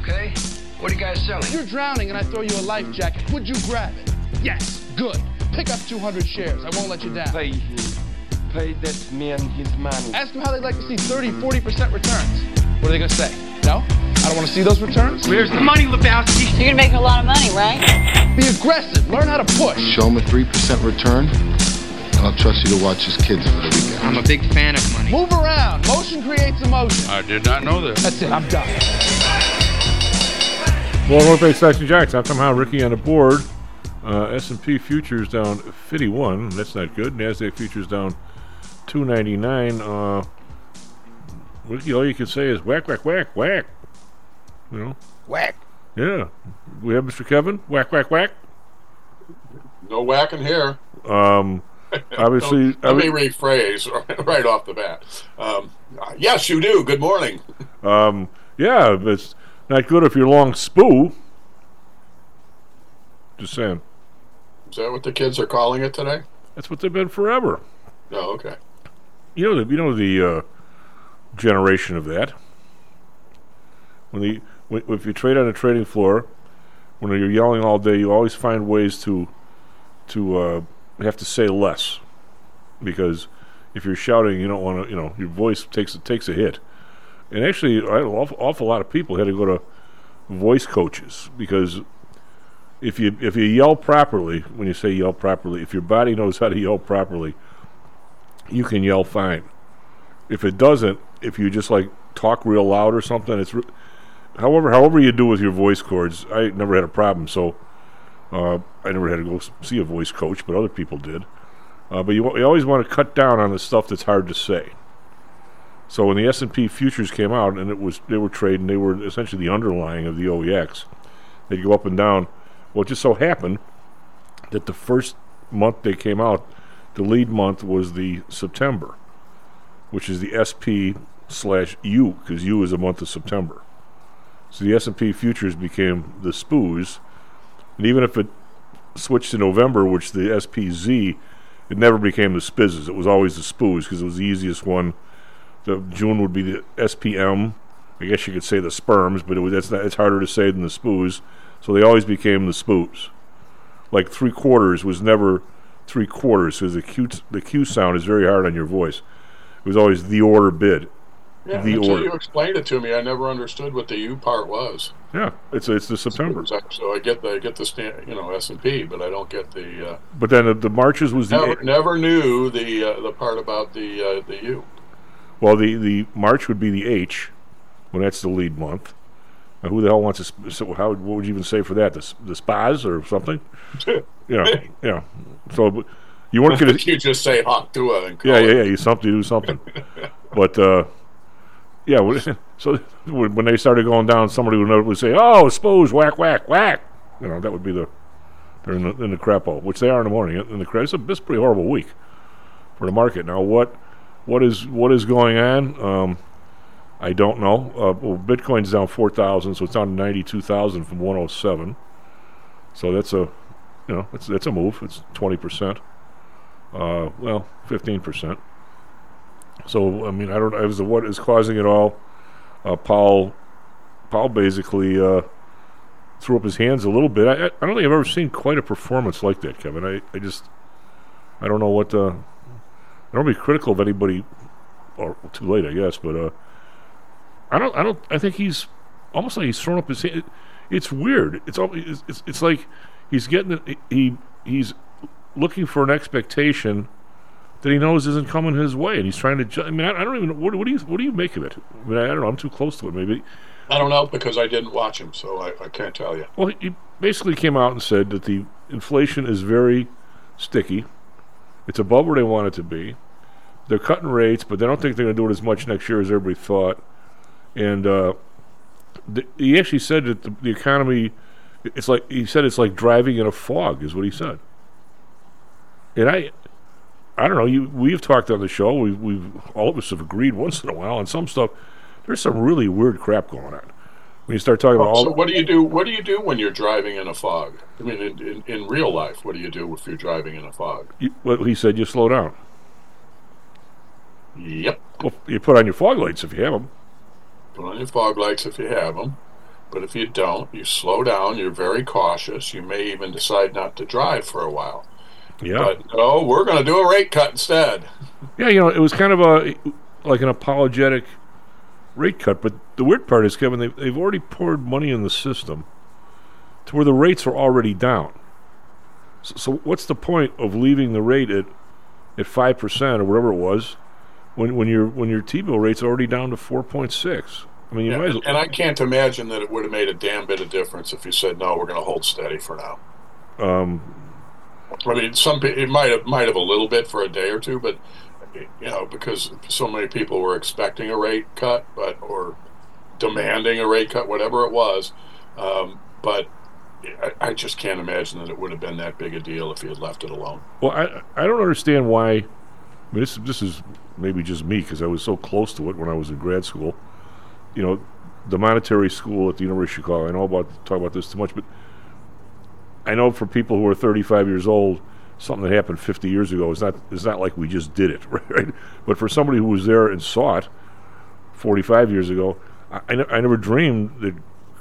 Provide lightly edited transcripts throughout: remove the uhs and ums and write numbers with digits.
Okay. What are you guys selling? If you're drowning and I throw you a life jacket, would you grab it? Yes. Good. Pick up 200 shares. I won't let you down. Pay him. Pay that man his money. Ask them how they'd like to see 30, 40% returns. What are they going to say? No? I don't want to see those returns? Where's the money, Lebowski? You're gonna make a lot of money, right? Be aggressive. Learn how to push. Show him a 3% return, and I'll trust you to watch his kids for the weekend. I'm a big fan of money. Move around. Motion creates emotion. I did not know that. That's it. I'm done. Well, North Bay Stocks and Jocks. I'm somehow Ricky on the board. S&P futures down 51. That's not good. NASDAQ futures down 299. Ricky, all you can say is whack, whack, whack, whack. You know? Whack. Yeah. We have Mr. Kevin. Whack, whack, whack. No whacking here. Obviously. Let me rephrase right off the bat. Yes, you do. Good morning. Yeah, it's not good if you're long spoo. Just saying. Is that what the kids are calling it today? That's what they've been forever. Oh, okay. You know the generation of that. If you trade on a trading floor, when you're yelling all day, you always find ways to have to say less, because if you're shouting, you don't want to. Your voice takes a hit. And actually, an awful lot of people had to go to voice coaches, because if you yell properly, when you say yell properly, if your body knows how to yell properly, you can yell fine. If it doesn't, if you just like talk real loud or something, it's however you do with your voice cords. I never had a problem, so I never had to go see a voice coach, but other people did. But you always want to cut down on the stuff that's hard to say. So when the S&P futures came out, and they were trading, they were essentially the underlying of the OEX. They'd go up and down. Well, it just so happened that the first month they came out, the lead month was the September, which is the SP/U, because U is a month of September. So the S&P futures became the SPOOs, and even if it switched to November, which the SPZ, it never became the SPIZs. It was always the SPOOs, because it was the easiest one. The June would be the SPM. I guess you could say the sperms, but it's harder to say than the SPOOs. So they always became the SPOOs. Like 3/4 was never 3/4, because the Q sound is very hard on your voice. It was always the order bid. Yeah, until you explained it to me, I never understood what the U part was. Yeah, it's the September. So I get the S&P, but I don't get the. But then the Marches was never knew the part about the U. Well, the March would be the H, when that's the lead month. Now, who the hell wants to? So what would you even say for that? The spas or something? Yeah. So you weren't going to. You just say Haktua and call yeah. it. You do something. But yeah. So when they started going down, somebody would say, "Oh, suppose whack, whack, whack." That would be they're in the crapo, which they are in the morning. It's a pretty horrible week for the market. Now what is going on? I don't know. Well, Bitcoin's down 4,000, so it's down to 92,000 from 107. So that's a move. It's 20%. 15%. So I don't know. As to what is causing it all, Paul basically threw up his hands a little bit. I don't think I've ever seen quite a performance like that, Kevin. I don't know what. I don't be critical of anybody, or too late, I guess, but I think he's almost like he's thrown up his hand. It's weird. It's like he's he's looking for an expectation that he knows isn't coming his way, and he's trying to. I don't even know. What do you make of it? I don't know. I'm too close to it. Maybe. I don't know, because I didn't watch him, so I can't tell you. Well, he basically came out and said that the inflation is very sticky. It's above where they want it to be. They're cutting rates, but they don't think they're going to do it as much next year as everybody thought. And he actually said that the economy, it's like driving in a fog, is what he said. And I don't know. We've talked on the show. We've all of us have agreed once in a while on some stuff. There's some really weird crap going on. When you start talking about all. So what do you do? What do you do when you're driving in a fog? I mean, in real life, what do you do if you're driving in a fog? Well, he said you slow down. Yep. Well, you put on your fog lights if you have them. Put on your fog lights if you have them. But if you don't, you slow down, you're very cautious, you may even decide not to drive for a while. Yeah. But no, we're going to do a rate cut instead. Yeah, it was kind of like an apologetic rate cut. But the weird part is, Kevin, they've already poured money in the system to where the rates are already down. So what's the point of leaving the rate at 5% or whatever it was when your T-bill rate's already down to 4.6? I mean, and I can't imagine that it would have made a damn bit of difference if you said, no, we're going to hold steady for now. I mean, it might have a little bit for a day or two, but because so many people were expecting a rate cut, or demanding a rate cut, whatever it was. But I just can't imagine that it would have been that big a deal if he had left it alone. Well, I don't understand why. I mean, this is maybe just me because I was so close to it when I was in grad school. The monetary school at the University of Chicago. I know talk about this too much, but I know for people who are 35 years old, something that happened 50 years ago is not like we just did it, right? But for somebody who was there and saw it 45 years ago, I never dreamed that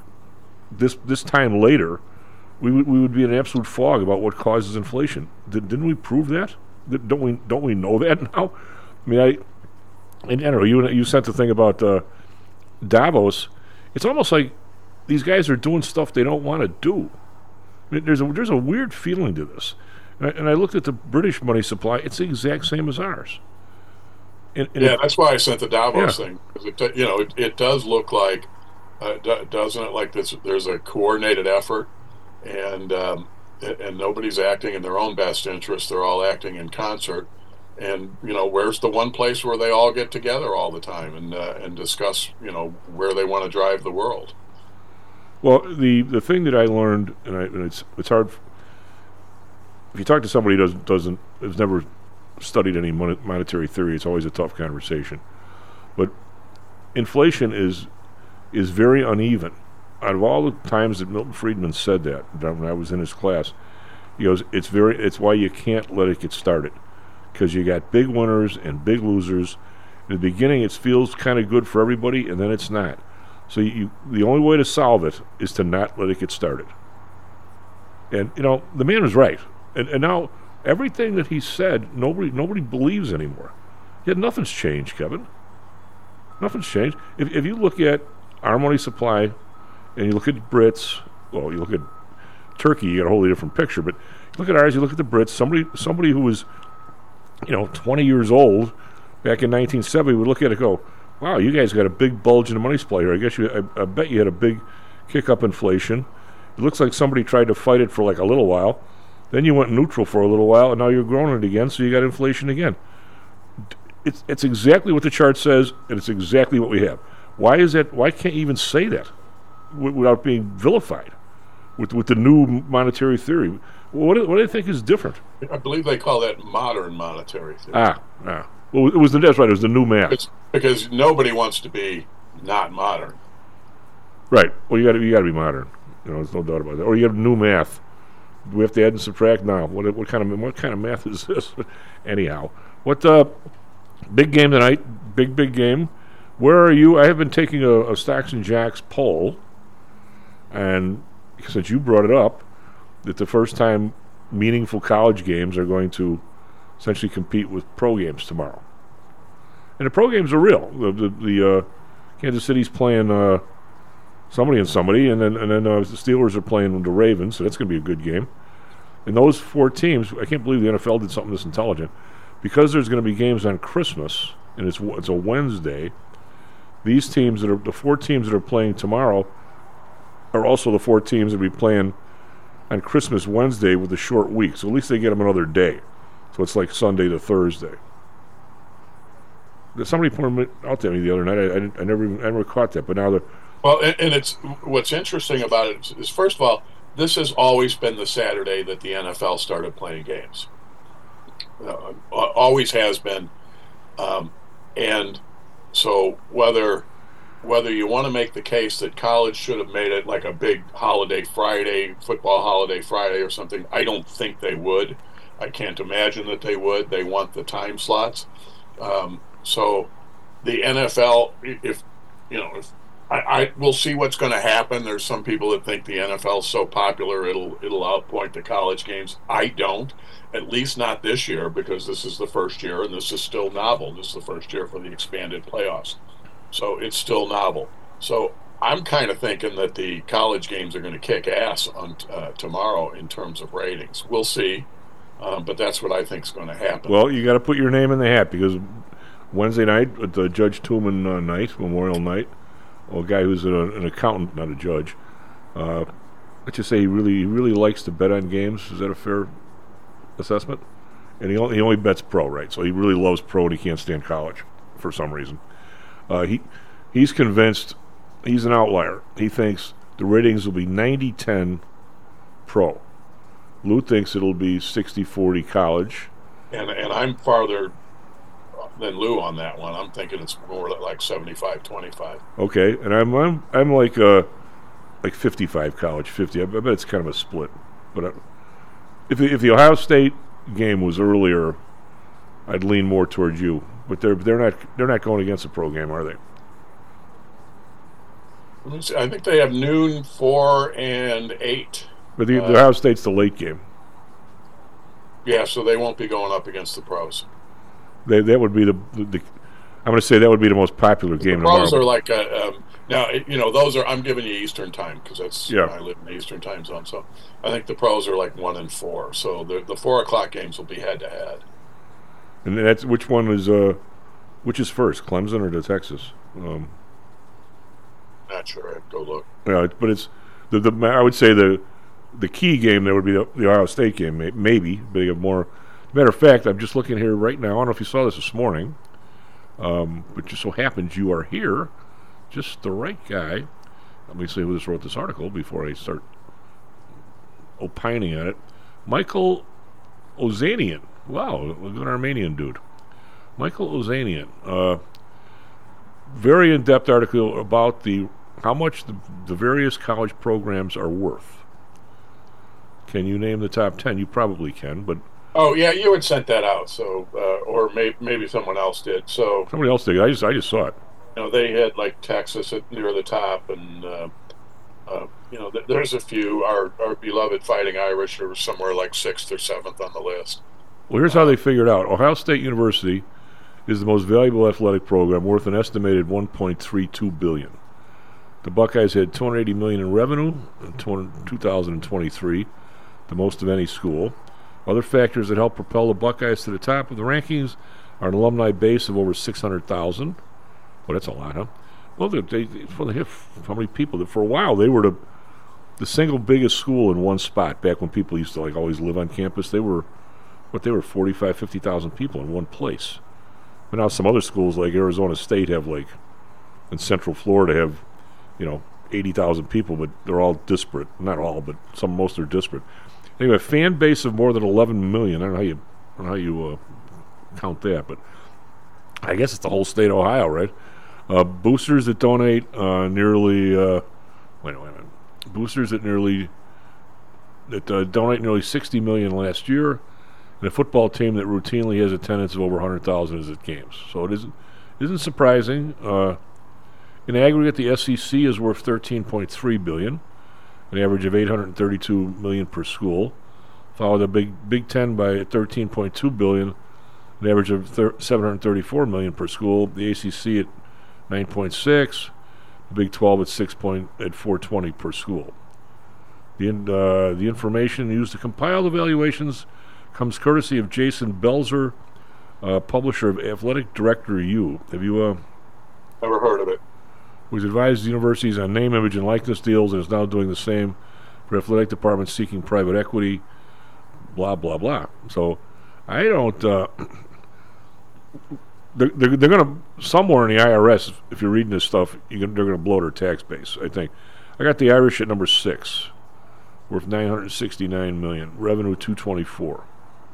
this time later we would be in an absolute fog about what causes inflation. Didn't we prove that? Don't we know that now? I mean, I don't know. You sent the thing about Davos. It's almost like these guys are doing stuff they don't want to do. I mean, there's a weird feeling to this. And I looked at the British money supply. It's the exact same as ours. And that's why I sent the Davos thing. Because it does look like, doesn't it? Like there's a coordinated effort, and nobody's acting in their own best interest. They're all acting in concert. And where's the one place where they all get together all the time and discuss where they want to drive the world? Well, the thing that I learned, and it's hard. If you talk to somebody who has never studied any monetary theory, it's always a tough conversation. But inflation is very uneven. Out of all the times that Milton Friedman said that when I was in his class, he goes, it's why you can't let it get started, because you got big winners and big losers. In the beginning, it feels kind of good for everybody, and then it's not. So the only way to solve it is to not let it get started. And the man was right. And now everything that he said, nobody believes anymore. Yet nothing's changed, Kevin. Nothing's changed. If you look at our money supply, and you look at Brits, well, you look at Turkey, you get a wholly different picture. But you look at ours, you look at the Brits. Somebody who was 20 years old back in 1970 would look at it and go, wow, you guys got a big bulge in the money supply here. I guess I bet you had a big kick up inflation. It looks like somebody tried to fight it for like a little while. Then you went neutral for a little while, and now you're growing it again, so you got inflation again. It's exactly what the chart says, and it's exactly what we have. Why is that? Why can't you even say that without being vilified with the new monetary theory? What do they think is different? I believe they call that modern monetary theory. Well, that's right. It was the new math. Because nobody wants to be not modern. Right. Well, you got to be modern. There's no doubt about that. Or you have new math. Do we have to add and subtract now? What kind of math is this? Anyhow, big game tonight? Big game. Where are you? I have been taking a Stocks and Jacks poll, and since you brought it up, that the first time meaningful college games are going to essentially compete with pro games tomorrow. And the pro games are real. The Kansas City's playing somebody and somebody, and then the Steelers are playing the Ravens, so that's going to be a good game. And those four teams, I can't believe the NFL did something this intelligent. Because there's going to be games on Christmas, and it's a Wednesday, these teams the four teams that are playing tomorrow are also the four teams that will be playing on Christmas Wednesday with a short week. So at least they get them another day. So it's like Sunday to Thursday. Somebody pointed out to me the other night. I never caught that. But now and it's what's interesting about it is, first of all, this has always been the Saturday that the NFL started playing games. Always has been, and so whether you want to make the case that college should have made it like a big holiday Friday, football holiday Friday or something, I don't think they would. I can't imagine that they would. They want the time slots. So the NFL, if I we'll see what's going to happen. There's some people that think the NFL is so popular it'll outpoint the college games. I don't, at least not this year, because this is the first year and this is still novel. This is the first year for the expanded playoffs, so it's still novel. So I'm kind of thinking that the college games are going to kick ass on tomorrow in terms of ratings. We'll see, but that's what I think is going to happen. Well, you got to put your name in the hat, because Wednesday night, the Judge Tooman night, Memorial Night. A guy who's an accountant, not a judge. Let's just say he really likes to bet on games. Is that a fair assessment? And he only bets pro, right? So he really loves pro and he can't stand college for some reason. He's convinced he's an outlier. He thinks the ratings will be 90-10 pro. Lou thinks it'll be 60-40 college. And I'm farther than Lou on that one. I'm thinking it's more like 75-25. Okay, and I'm like 55 college, 50. I bet it's kind of a split. But if the Ohio State game was earlier, I'd lean more towards you. But they're not going against the pro game, are they? I think they have noon, 4, and 8. But the Ohio State's the late game. Yeah, so they won't be going up against the pros. That would be the I'm going to say that would be the most popular game tomorrow. The pros tomorrow. are like now those are, I'm giving you Eastern time because that's I live in the Eastern time zone. So I think the pros are like 1 and 4. So the 4 o'clock games will be head to head. And that's which is first, Clemson or Texas? Not sure. I have to go look. Yeah, but it's I would say the key game there would be the Ohio State game, maybe, but you have more. Matter of fact, I'm just looking here right now. I don't know if you saw this morning, but just so happens you are here, just the right guy. Let me see who just wrote this article before I start opining on it. Michael Ozanian. Wow, a good Armenian dude. Michael Ozanian. Very in-depth article about how much the various college programs are worth. Can you name the top 10? You probably can, but... Oh, yeah, you had sent that out, so or maybe someone else did. So somebody else did. I just saw it. They had like Texas near the top, and there's a few. Our beloved Fighting Irish are somewhere like 6th or 7th on the list. Well, here's how they figured out. Ohio State University is the most valuable athletic program, worth an estimated $1.32 billion. The Buckeyes had $280 million in revenue in 2023, the most of any school. Other factors that help propel the Buckeyes to the top of the rankings are an alumni base of over 600,000. Well, that's a lot, huh? Well, they have how many people? For a while, they were the single biggest school in one spot. Back when people used to always live on campus, they were 45, 50,000 people in one place. But now some other schools like Arizona State have in Central Florida have 80,000 people, but they're all disparate. Not all, but most are disparate. They have a fan base of more than 11 million. I don't know how you count that, but I guess it's the whole state of Ohio, right? Boosters that donate nearly boosters that donate nearly 60 million last year, and a football team that routinely has attendance of over 100,000 is at games. So it isn't surprising. In aggregate, the SEC is worth $13.3 billion. An average of $832 million per school, followed the Big Ten by $13.2 billion, an average of $734 million per school. The ACC at $9.6, the Big 12 at $420 per school. The information used to compile the valuations comes courtesy of Jason Belzer, publisher of Athletic Director U. Have you never heard of it? Who's advised universities on name, image, and likeness deals and is now doing the same for athletic departments seeking private equity, blah, blah, blah. So I don't... they're going to... Somewhere in the IRS, if you're reading this stuff, they're going to blow their tax base, I think. I got the Irish at number 6, worth $969 million, revenue $224.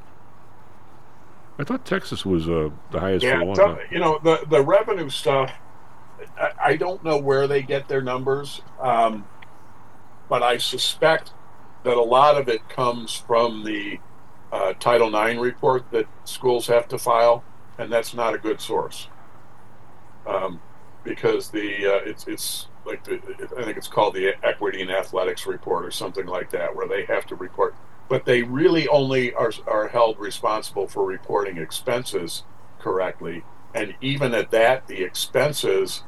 I thought Texas was the highest for a long time. The revenue stuff... I don't know where they get their numbers, but I suspect that a lot of it comes from the Title IX report that schools have to file, and that's not a good source. because it's like I think it's called the Equity in Athletics Report or something like that, where they have to report, but they really only are held responsible for reporting expenses correctly, and even at that, the expenses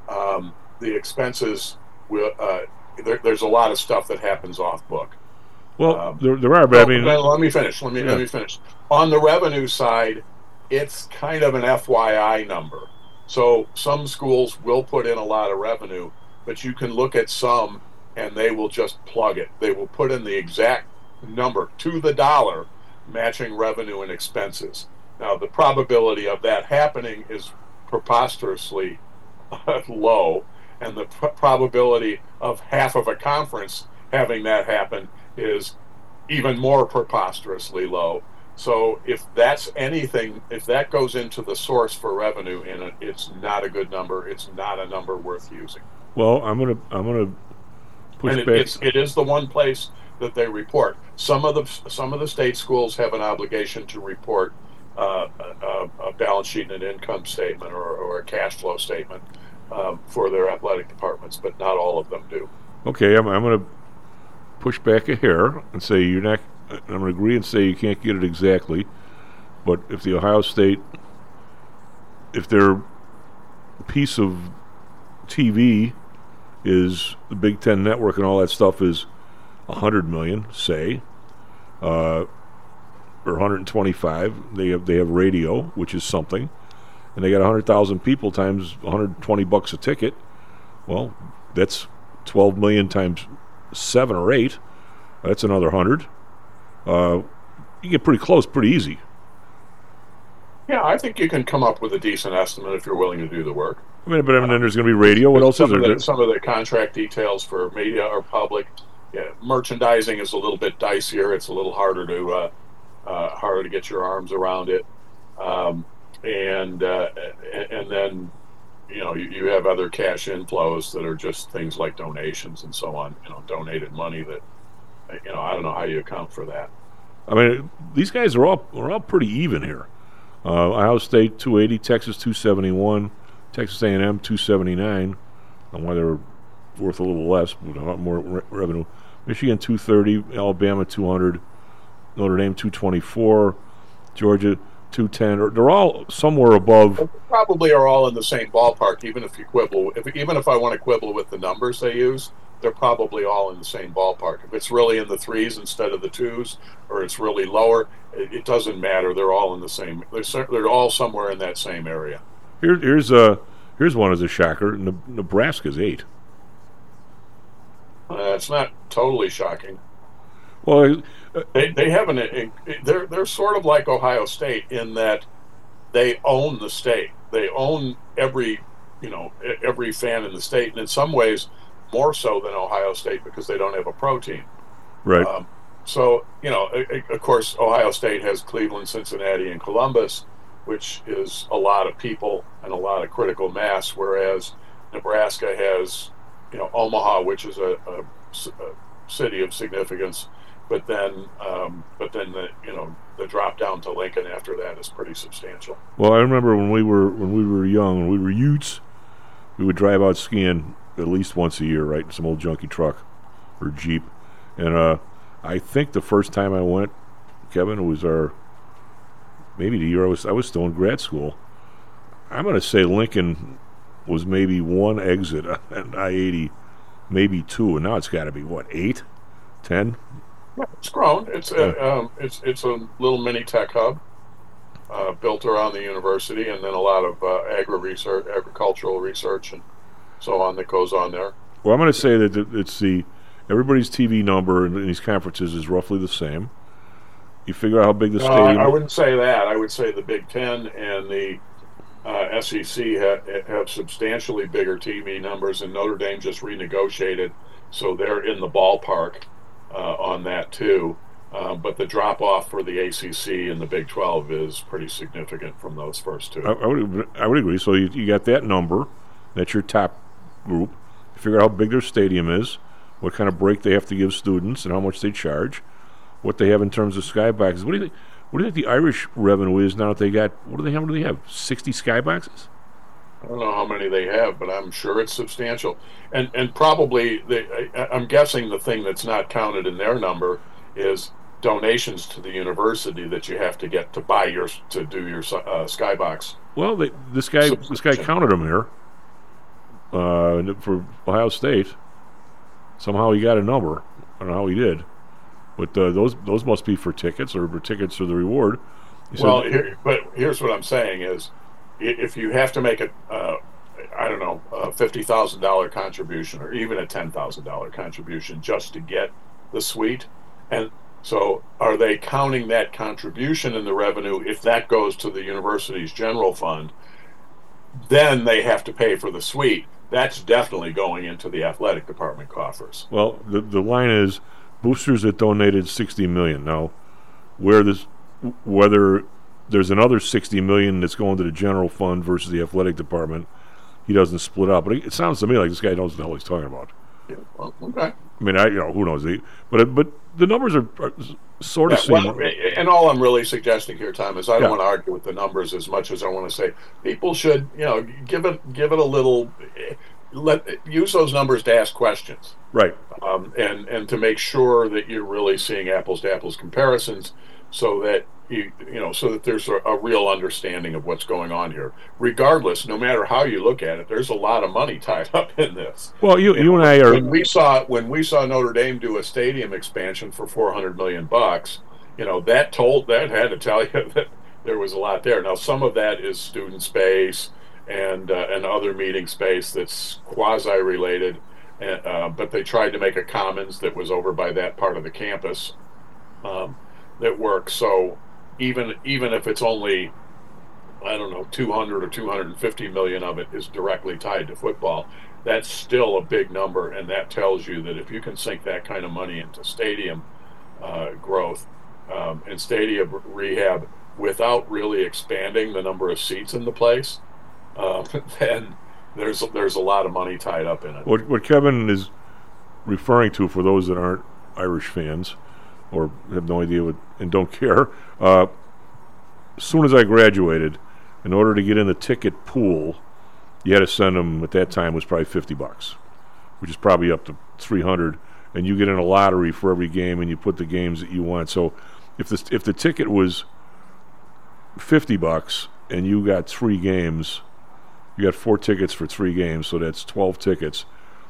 will there's a lot of stuff that happens off book. Well, there are, but I mean, let me finish. Let me finish. On the revenue side, it's kind of an FYI number. So some schools will put in a lot of revenue, but you can look at some and they will just plug it. They will put in the exact number to the dollar, matching revenue and expenses. Now, the probability of that happening is preposterously low, and the probability of half of a conference having that happen is even more preposterously low. So if that's anything, if that goes into the source for revenue in it, it's not a good number. It's not a number worth using. Well, I'm gonna push and back. It is the one place that they report. Some of the state schools have an obligation to report a balance sheet and an income statement or a cash flow statement for their athletic departments, but not all of them do. Okay, I'm going to push back a hair and say you're not. I'm going to agree and say you can't get it exactly, but if the Ohio State, if their piece of TV is the Big Ten Network and all that stuff is $100 million, say, or 125, they have radio, which is something, and they got 100,000 people times $120 a ticket. Well, that's 12 million times 7 or 8. That's another 100. You get pretty close, pretty easy. Yeah, I think you can come up with a decent estimate if you're willing to do the work. I mean, but then there's going to be radio. What else is there? Some of the contract details for media are public. Yeah, merchandising is a little bit dicier. It's a little harder to get your arms around it. And then you have other cash inflows that are just things like donations and so on. Donated money that I don't know how you account for that. I mean, these guys are all pretty even here. Ohio State 280, Texas 271, Texas A&M 279. And why they're worth a little less, but a lot more revenue. Michigan 230, Alabama 200, Notre Dame 224, Georgia 210. They're all somewhere above. They probably are all in the same ballpark. Even if you quibble, even if I want to quibble with the numbers they use, they're probably all in the same ballpark. If it's really in the 3s instead of the 2s, or it's really lower, it doesn't matter. They're all in the same. They're all somewhere in that same area. Here's one as a shocker. Nebraska's 8. It's not totally shocking. Well, they have they're sort of like Ohio State in that they own the state. They own every fan in the state, and in some ways more so than Ohio State because they don't have a pro team. Right. So of course, Ohio State has Cleveland, Cincinnati, and Columbus, which is a lot of people and a lot of critical mass, whereas Nebraska has Omaha, which is a city of significance, but then the drop down to Lincoln after that is pretty substantial. Well, I remember when we were young, when we were youths, we would drive out skiing at least once a year, right? In some old junky truck or Jeep, and I think the first time I went, Kevin, it was maybe the year I was still in grad school. I'm going to say Lincoln was maybe one exit at I-80, maybe 2, and now it's got to be 8, 10. Yeah, it's grown. It's it's a little mini tech hub built around the university, and then a lot of agricultural research and so on that goes on there. Well, I'm going to say that it's everybody's TV number in these conferences is roughly the same. You figure out how big the stadium. I wouldn't say that. I would say the Big Ten and the SEC have substantially bigger TV numbers, and Notre Dame just renegotiated, so they're in the ballpark on that too. But the drop off for the ACC and the Big 12 is pretty significant from those first two. I would agree. So you got that number. That's your top group. You figure out how big their stadium is, what kind of break they have to give students, and how much they charge, what they have in terms of skyboxes. What do you think the Irish revenue is now that they got? What do they have? 60 skyboxes? I don't know how many they have, but I'm sure it's substantial. And probably I'm guessing the thing that's not counted in their number is donations to the university that you have to get to do your Skybox. Well, this guy counted them here for Ohio State. Somehow he got a number. I don't know how he did, but those must be for tickets or for the reward. Well, here's what I'm saying is, if you have to make a $50,000 contribution or even a $10,000 contribution just to get the suite, and so are they counting that contribution in the revenue? If that goes to the university's general fund, then they have to pay for the suite. That's definitely going into the athletic department coffers. Well, the line is boosters that donated $60 million. Now, whether there's another $60 million that's going to the general fund versus the athletic department, he doesn't split up. But it sounds to me like this guy knows what the hell he's talking about. Yeah, well, okay. I mean, who knows? But the numbers are sort of similar. Well, and all I'm really suggesting here, Tom, is I don't want to argue with the numbers as much as I want to say people should, give it a little. Use those numbers to ask questions, right? And to make sure that you're really seeing apples to apples comparisons, so that so that there's a real understanding of what's going on here. Regardless, no matter how you look at it, there's a lot of money tied up in this. Well, you and I are. When we saw Notre Dame do a stadium expansion for $400 million, that had to tell you that there was a lot there. Now, some of that is student space and other meeting space that's quasi-related, but they tried to make a commons that was over by that part of the campus that works. So even if it's only, I don't know, 200 or 250 million of it is directly tied to football, that's still a big number, and that tells you that if you can sink that kind of money into stadium growth and stadium rehab without really expanding the number of seats in the place, then there's a lot of money tied up in it. What Kevin is referring to, for those that aren't Irish fans or have no idea and don't care, as soon as I graduated, in order to get in the ticket pool, you had to send them, at that time was probably $50, which is probably up to $300, and you get in a lottery for every game, and you put the games that you want. So if the ticket was $50 and you got 3 games, you got 4 tickets for 3 games, so that's 12 tickets.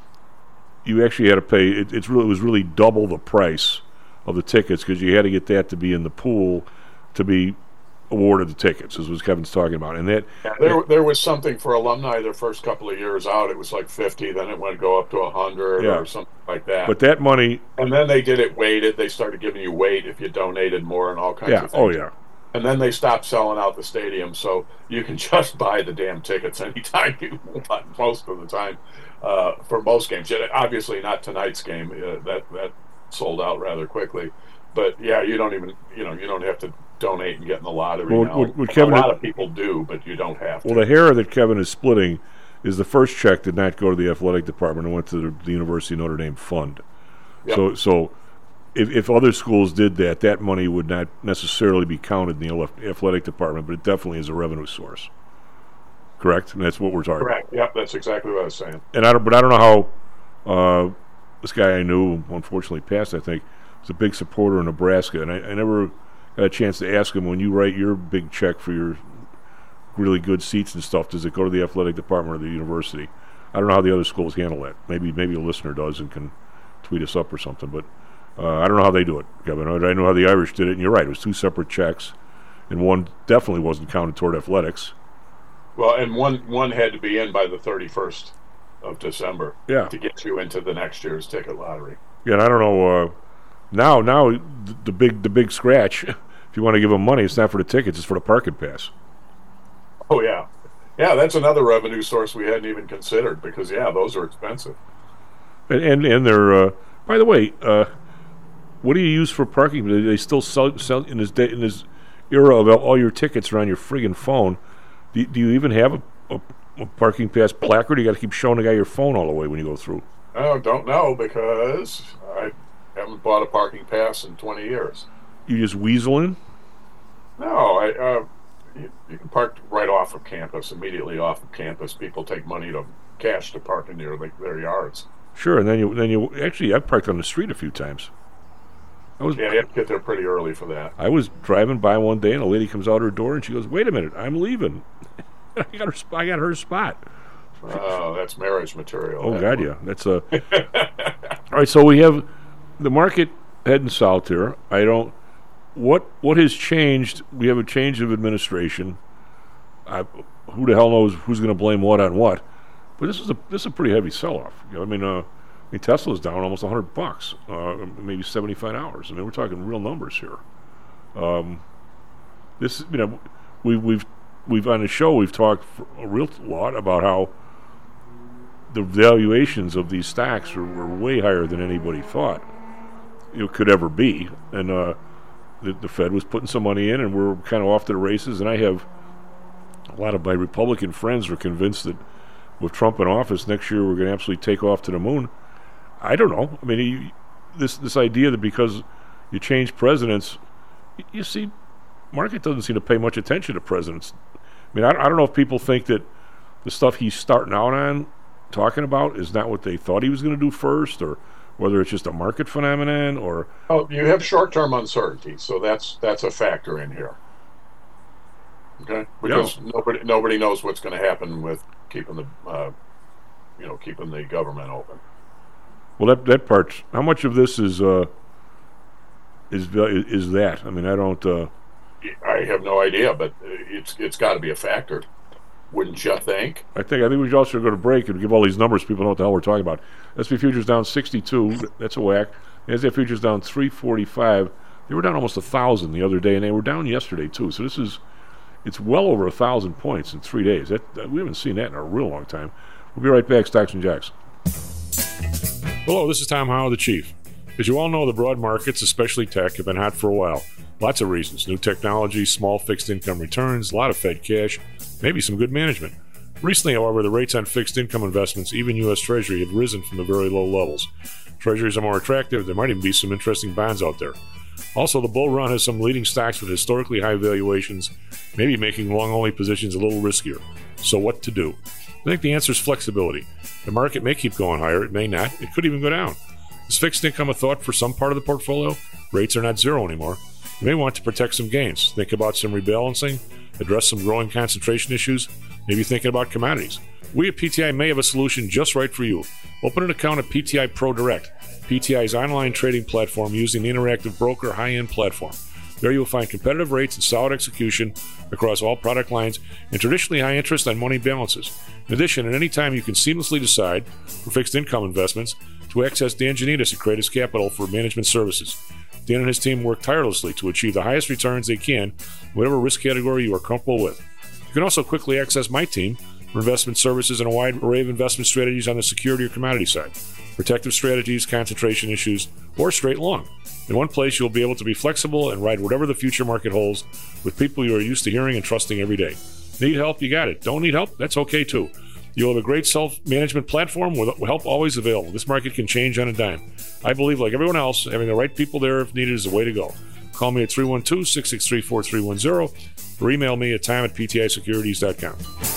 You actually had to pay. It was really double the price of the tickets, because you had to get that to be in the pool to be awarded the tickets, as was Kevin's talking about. And that there was something for alumni their first couple of years out. It was like 50, then it went go up to 100 or something like that. But that money, and then they did it weighted. They started giving you weight if you donated more and all kinds of things. Oh yeah. And then they stopped selling out the stadium, so you can just buy the damn tickets anytime you want, most of the time, for most games. Obviously not tonight's game. That sold out rather quickly. But yeah, you don't even, you don't have to donate and get in the lottery now. A lot of people do, but you don't have to. Well, the hair that Kevin is splitting is the first check did not go to the athletic department. It went to the University of Notre Dame fund. Yep. So if other schools did that, that money would not necessarily be counted in the athletic department, but it definitely is a revenue source. Correct? And that's what we're talking about. Correct. Yep, that's exactly what I was saying. And I don't know how this guy I knew, unfortunately passed, I think, was a big supporter of Nebraska, and I never got a chance to ask him, when you write your big check for your really good seats and stuff, does it go to the athletic department or the university? I don't know how the other schools handle that. Maybe a listener does and can tweet us up or something, but I don't know how they do it, Kevin. I know how the Irish did it, and you're right, it was 2 separate checks, and one definitely wasn't counted toward athletics. Well, and one had to be in by the 31st of December to get you into the next year's ticket lottery. Yeah, and I don't know, now the big scratch, if you want to give them money, it's not for the tickets, it's for the parking pass. Oh, yeah. Yeah, that's another revenue source we hadn't even considered, because, those are expensive. And they're, by the way, what do you use for parking? Do they still sell in this era of all your tickets are on your friggin' phone? Do you even have a parking pass placard? You got to keep showing the guy your phone all the way when you go through. I don't know, because I haven't bought a parking pass in 20 years. You just weasel in? No, you can park right off of campus, immediately off of campus. People take money to cash to park in their yards. Sure, and then you actually, I've parked on the street a few times. You have to get there pretty early for that. I was driving by one day, and a lady comes out her door, and she goes, "Wait a minute, I'm leaving." I got her spot. Oh, that's marriage material. Oh, God, yeah. That's a... All right, so we have the market heading south here. What has changed? We have a change of administration. Who the hell knows who's going to blame what on what? But this is a pretty heavy sell-off. I mean, Tesla's down almost $100, maybe $75. I mean, we're talking real numbers here. This, we've on the show we've talked a real lot about how the valuations of these stocks were way higher than anybody thought it could ever be, and the Fed was putting some money in, and we're kind of off to the races. And I have a lot of my Republican friends are convinced that with Trump in office next year, we're going to absolutely take off to the moon. I don't know. I mean, this idea that because you change presidents, you see, market doesn't seem to pay much attention to presidents. I mean, I don't know if people think that the stuff he's starting out on, talking about, is not what they thought he was going to do first, or whether it's just a market phenomenon, or... Oh, you have short-term uncertainty, so that's a factor in here. Okay, because nobody knows what's going to happen with keeping the keeping the government open. Well, that part. How much of this is that? I mean, I don't. I have no idea, but it's got to be a factor, wouldn't you think? I think we also should go to break and give all these numbers. People know what the hell we're talking about. S&P futures down 62. That's a whack. NASDAQ futures down 345. They were down almost 1,000 the other day, and they were down yesterday too. So it's well over 1,000 points in 3 days. We haven't seen that in a real long time. We'll be right back. Stocks and Jacks. Hello, this is Tom Howell, the Chief. As you all know, the broad markets, especially tech, have been hot for a while. Lots of reasons. New technology, small fixed income returns, a lot of Fed cash, maybe some good management. Recently, however, the rates on fixed income investments, even U.S. Treasury, have risen from the very low levels. Treasuries are more attractive. There might even be some interesting bonds out there. Also, the bull run has some leading stocks with historically high valuations, maybe making long-only positions a little riskier. So what to do? I think the answer is flexibility. The market may keep going higher. It may not. It could even go down. Is fixed income a thought for some part of the portfolio? Rates are not zero anymore. You may want to protect some gains. Think about some rebalancing, address some growing concentration issues, maybe thinking about commodities. We at PTI may have a solution just right for you. Open an account at PTI Pro Direct, PTI's online trading platform using the Interactive Broker high-end platform. There you will find competitive rates and solid execution across all product lines and traditionally high interest on money balances. In addition, at any time you can seamlessly decide for fixed income investments to access Dan Janitas at Kratos Capital for management services. Dan and his team work tirelessly to achieve the highest returns they can, whatever risk category you are comfortable with. You can also quickly access my team for investment services and a wide array of investment strategies on the security or commodity side, protective strategies, concentration issues, or straight long. In one place, you'll be able to be flexible and ride whatever the future market holds with people you are used to hearing and trusting every day. Need help? You got it. Don't need help? That's okay too. You'll have a great self-management platform with help always available. This market can change on a dime. I believe, like everyone else, having the right people there if needed is the way to go. Call me at 312-663-4310 or email me at time@ptisecurities.com.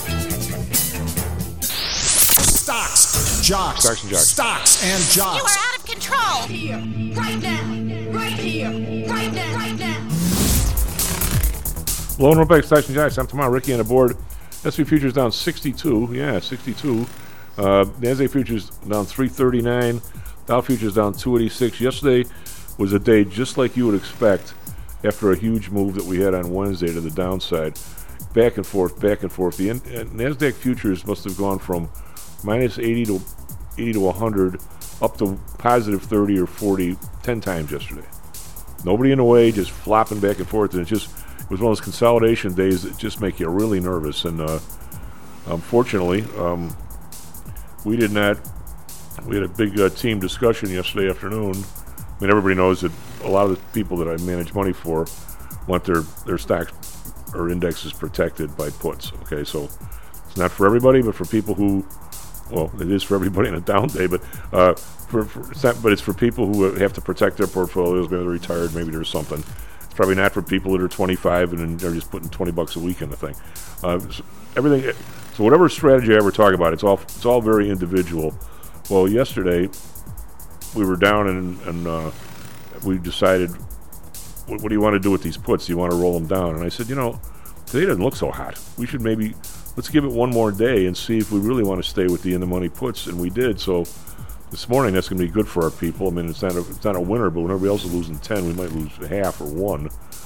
Stocks, jocks. Stocks and jocks. Stocks and jocks. You are out of control. Here, right now, right here, right now, right now. Hello and welcome back to Stocks and Jocks. I'm tomorrow. Ricky on the board. S&P futures down 62. Yeah, 62. NASDAQ futures down 339. Dow futures down 286. Yesterday was a day just like you would expect after a huge move that we had on Wednesday to the downside. Back and forth, back and forth. The NASDAQ futures must have gone from minus 80 to 100 up to positive 30 or 40 10 times yesterday. Nobody in the way, just flopping back and forth, and it was one of those consolidation days that just make you really nervous. And unfortunately, we did not. We had a big team discussion yesterday afternoon. I mean, everybody knows that a lot of the people that I manage money for want their stocks or indexes protected by puts. Okay, so it's not for everybody, but for people who, well, it is for everybody in a down day, but it's not. But it's for people who have to protect their portfolios. Maybe they're retired, maybe there's something. probably not for people that are 25 and they're just putting $20 a week in the thing. Everything. So whatever strategy I ever talk about, it's all very individual. Well, yesterday we were down and we decided, what do you want to do with these puts? Do you want to roll them down? And I said, today doesn't look so hot. We should let's give it one more day and see if we really want to stay with the in-the-money puts. And we did. So this morning, that's going to be good for our people. I mean, it's not a winner, but when everybody else is losing 10, we might lose half or one.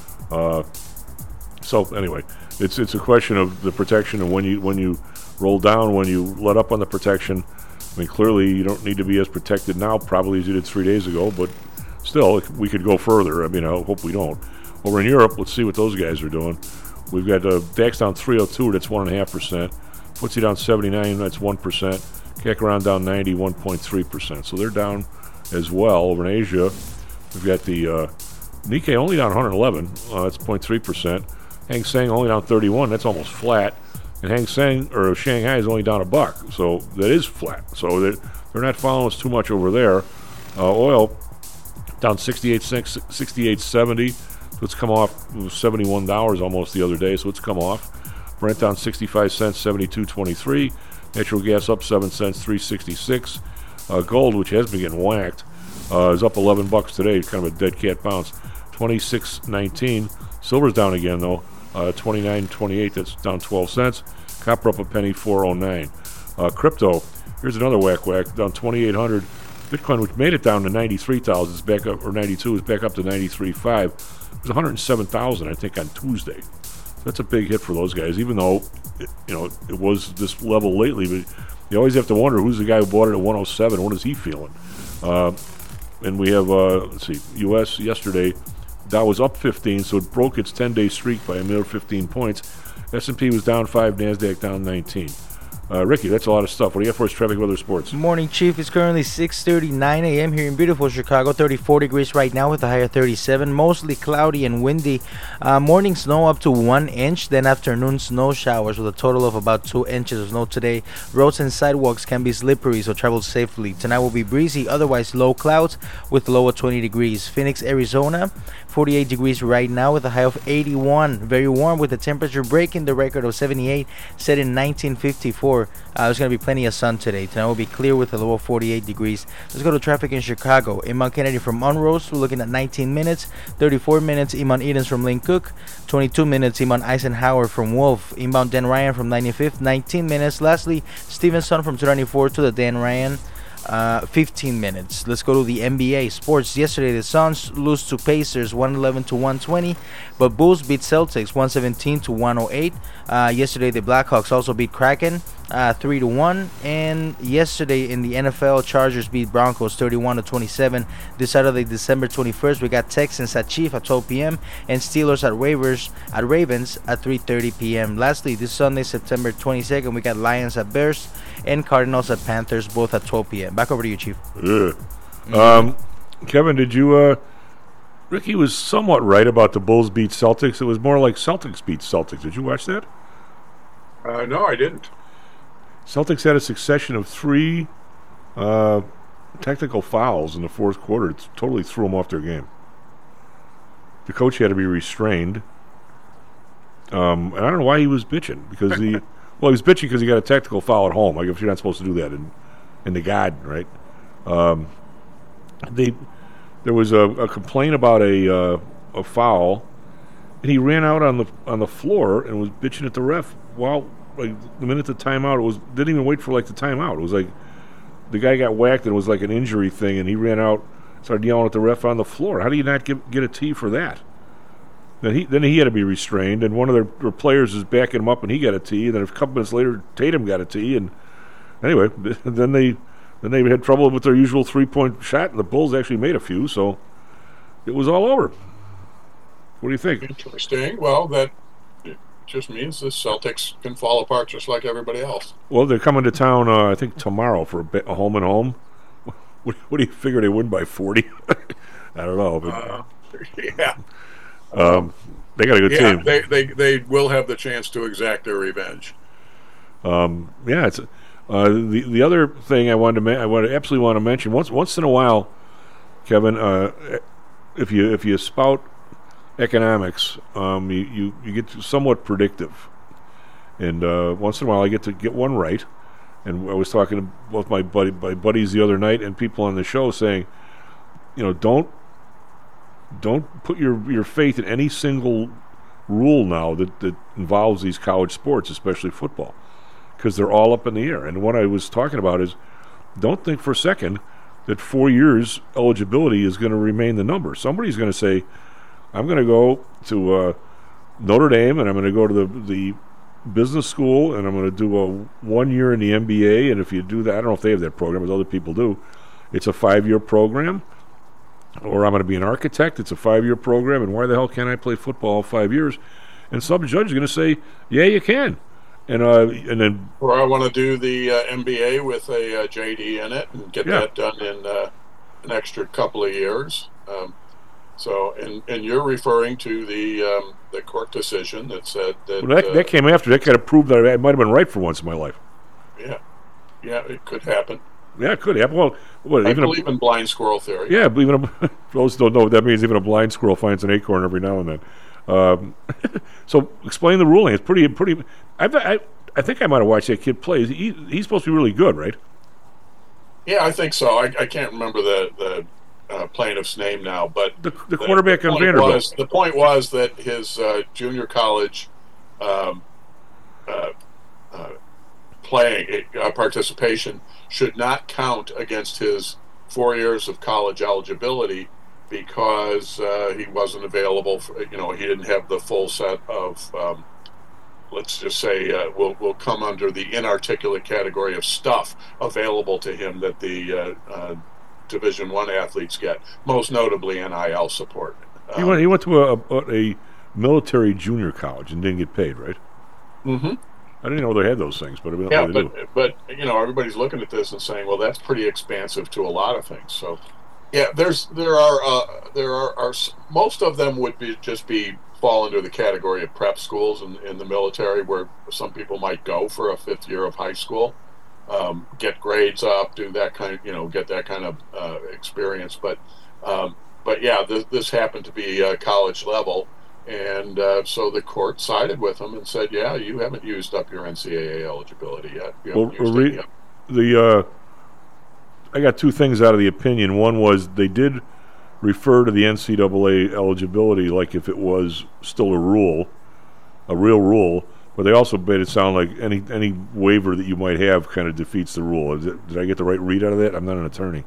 So anyway, it's a question of the protection and when you roll down, when you let up on the protection. I mean, clearly you don't need to be as protected now probably as you did 3 days ago, but still, we could go further. I mean, I hope we don't. Over in Europe, let's see what those guys are doing. We've got DAX down 302, that's 1.5%. FTSE down 79, that's 1%. CAC around down 90, 1.3%. So they're down as well. Over in Asia, we've got the Nikkei only down 111, that's 0.3%. Hang Seng only down 31, that's almost flat. And Hang Seng, or Shanghai, is only down $1, so that is flat. So they're not following us too much over there. Oil down 68.70, so it's come off. It was $71 almost the other day, so it's come off. Brent down 65 cents, 72.23. Natural gas up 7 cents, 3.66. Gold, which has been getting whacked, is up $11 today, kind of a dead cat bounce, 26.19. Silver's down again though, 29.28. That's down 12 cents. Copper up a penny, 4.09. Crypto, here's another whack down 2,800. Bitcoin, which made it down to 93,000, is back up, or 92, is back up to 93.5. It was 107,000, I think, on Tuesday. That's a big hit for those guys, even though it was this level lately. But you always have to wonder who's the guy who bought it at 107. What is he feeling? And we have let's see, U.S. yesterday, Dow was up 15, so it broke its 10-day streak by a mere 15 points. S&P was down 5, NASDAQ down 19. Ricky, that's a lot of stuff. What do you have for us, traffic, weather, sports? Morning, Chief. It's currently 6:39 a.m. here in beautiful Chicago. 34 degrees right now with a high of 37. Mostly cloudy and windy. Morning snow up to 1 inch. Then afternoon snow showers with a total of about 2 inches of snow today. Roads and sidewalks can be slippery, so travel safely. Tonight will be breezy, otherwise low clouds with low of 20 degrees. Phoenix, Arizona, 48 degrees right now with a high of 81. Very warm with the temperature breaking the record of 78 set in 1954. There's going to be plenty of sun today. Tonight will be clear with a low of 48 degrees. Let's go to traffic in Chicago. In Mount Kennedy from Monrose, we're looking at 19 minutes. 34 minutes Mount Edens from Lynn Cook. 22 minutes Mount Eisenhower from Wolf. Inbound Dan Ryan from 95th. 19 minutes. Lastly, Stevenson from 294 to the Dan Ryan. 15 minutes. Let's go to the NBA sports. Yesterday, the Suns lose to Pacers 111 to 120, but Bulls beat Celtics 117 to 108. Yesterday, the Blackhawks also beat Kraken 3 to 1, and yesterday in the NFL, Chargers beat Broncos 31 to 27. This Saturday, December 21st, we got Texans at Chiefs at 12 p.m. and Steelers at Ravens at 3:30 p.m. Lastly, this Sunday, September 22nd, we got Lions at Bears and Cardinals at Panthers, both at 12 p.m. Back over to you, Chief. Kevin, did you... Ricky was somewhat right about the Bulls beat Celtics. It was more like Celtics beat Celtics. Did you watch that? No, I didn't. Celtics had a succession of 3 technical fouls in the fourth quarter. It totally threw them off their game. The coach had to be restrained. And I don't know why he was bitching. Because he was bitching because he got a technical foul at home. Like, if you're not supposed to do that in the Garden, right? There was a complaint about a foul, and he ran out on the floor and was bitching at the ref. While the minute the timeout, didn't even wait for the timeout. It was like the guy got whacked and it was like an injury thing, and he ran out, started yelling at the ref on the floor. How do you not get a tee for that? Then he had to be restrained, and one of their players is backing him up, and he got a tee. And then a couple minutes later, Tatum got a tee, and anyway, then they had trouble with their usual 3-point shot, and the Bulls actually made a few, so it was all over. What do you think? Interesting. Well, that just means the Celtics can fall apart just like everybody else. Well, they're coming to town, I think, tomorrow for a home and home. What do you figure they win by 40? I don't know. But, yeah. They got a good team. They will have the chance to exact their revenge. It's the other thing I absolutely want to mention once in a while, Kevin. If you spout economics, you get somewhat predictive, and once in a while I get to get one right. And I was talking to both my buddies the other night, and people on the show saying, don't put your faith in any single rule now that involves these college sports, especially football, because they're all up in the air. And what I was talking about is, don't think for a second that 4 years eligibility is going to remain the number. Somebody's going to say, I'm going to go to Notre Dame, and I'm going to go to the business school, and I'm going to do a 1 year in the MBA. And if you do that, I don't know if they have that program, but other people do. It's a 5-year program. Or I'm going to be an architect. It's a 5-year program, and why the hell can't I play football 5 years? And some judge is going to say, yeah, you can. And then, or I want to do the MBA with a JD in it and get that done in an extra couple of years. And you're referring to the court decision that said that that came after. That kind of proved that I might have been right for once in my life. Yeah, it could happen. Yeah, it could happen. Well, I believe in blind squirrel theory. Yeah, for those who don't know what that means, even a blind squirrel finds an acorn every now and then. So explain the ruling. It's pretty. I think I might have watched that kid play. He's supposed to be really good, right? Yeah, I think so. I can't remember the plaintiff's name now, but the quarterback on Vanderbilt. The point was that his junior college playing participation should not count against his 4 years of college eligibility because he wasn't available for, he didn't have the full set of let's just say will come under the inarticulate category of stuff available to him that the Division I athletes get, most notably NIL support. He went to a military junior college and didn't get paid, right? Mm-hmm. I didn't know they had those things, but but everybody's looking at this and saying, well, that's pretty expansive to a lot of things. So, yeah, there are most of them would fall under the category of prep schools in the military, where some people might go for a 5th year of high school, get grades up, do that kind of get that kind of experience. But yeah, this happened to be college level. And so the court sided with him and said, yeah, you haven't used up your NCAA eligibility yet. I got two things out of the opinion. One was they did refer to the NCAA eligibility like if it was still a real rule, but they also made it sound like any waiver that you might have kind of defeats the rule. Did I get the right read out of that? I'm not an attorney.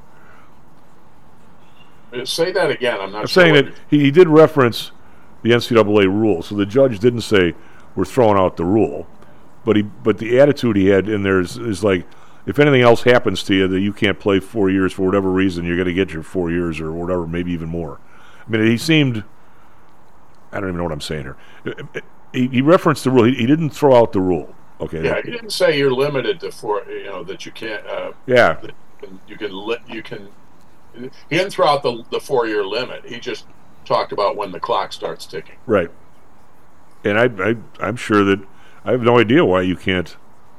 Say that again. I'm sure. Saying that he did reference the NCAA rule, so the judge didn't say we're throwing out the rule, but the attitude he had in there is like, if anything else happens to you that you can't play 4 years for whatever reason, you're going to get your 4 years or whatever, maybe even more. I mean, he seemed, I don't even know what I'm saying here. He referenced the rule. He didn't throw out the rule. Okay. Yeah, he didn't say you're limited to 4. That you can't. Yeah. You can. He didn't throw out the 4-year limit. He just talked about when the clock starts ticking. Right. And I'm sure that I have no idea why you can't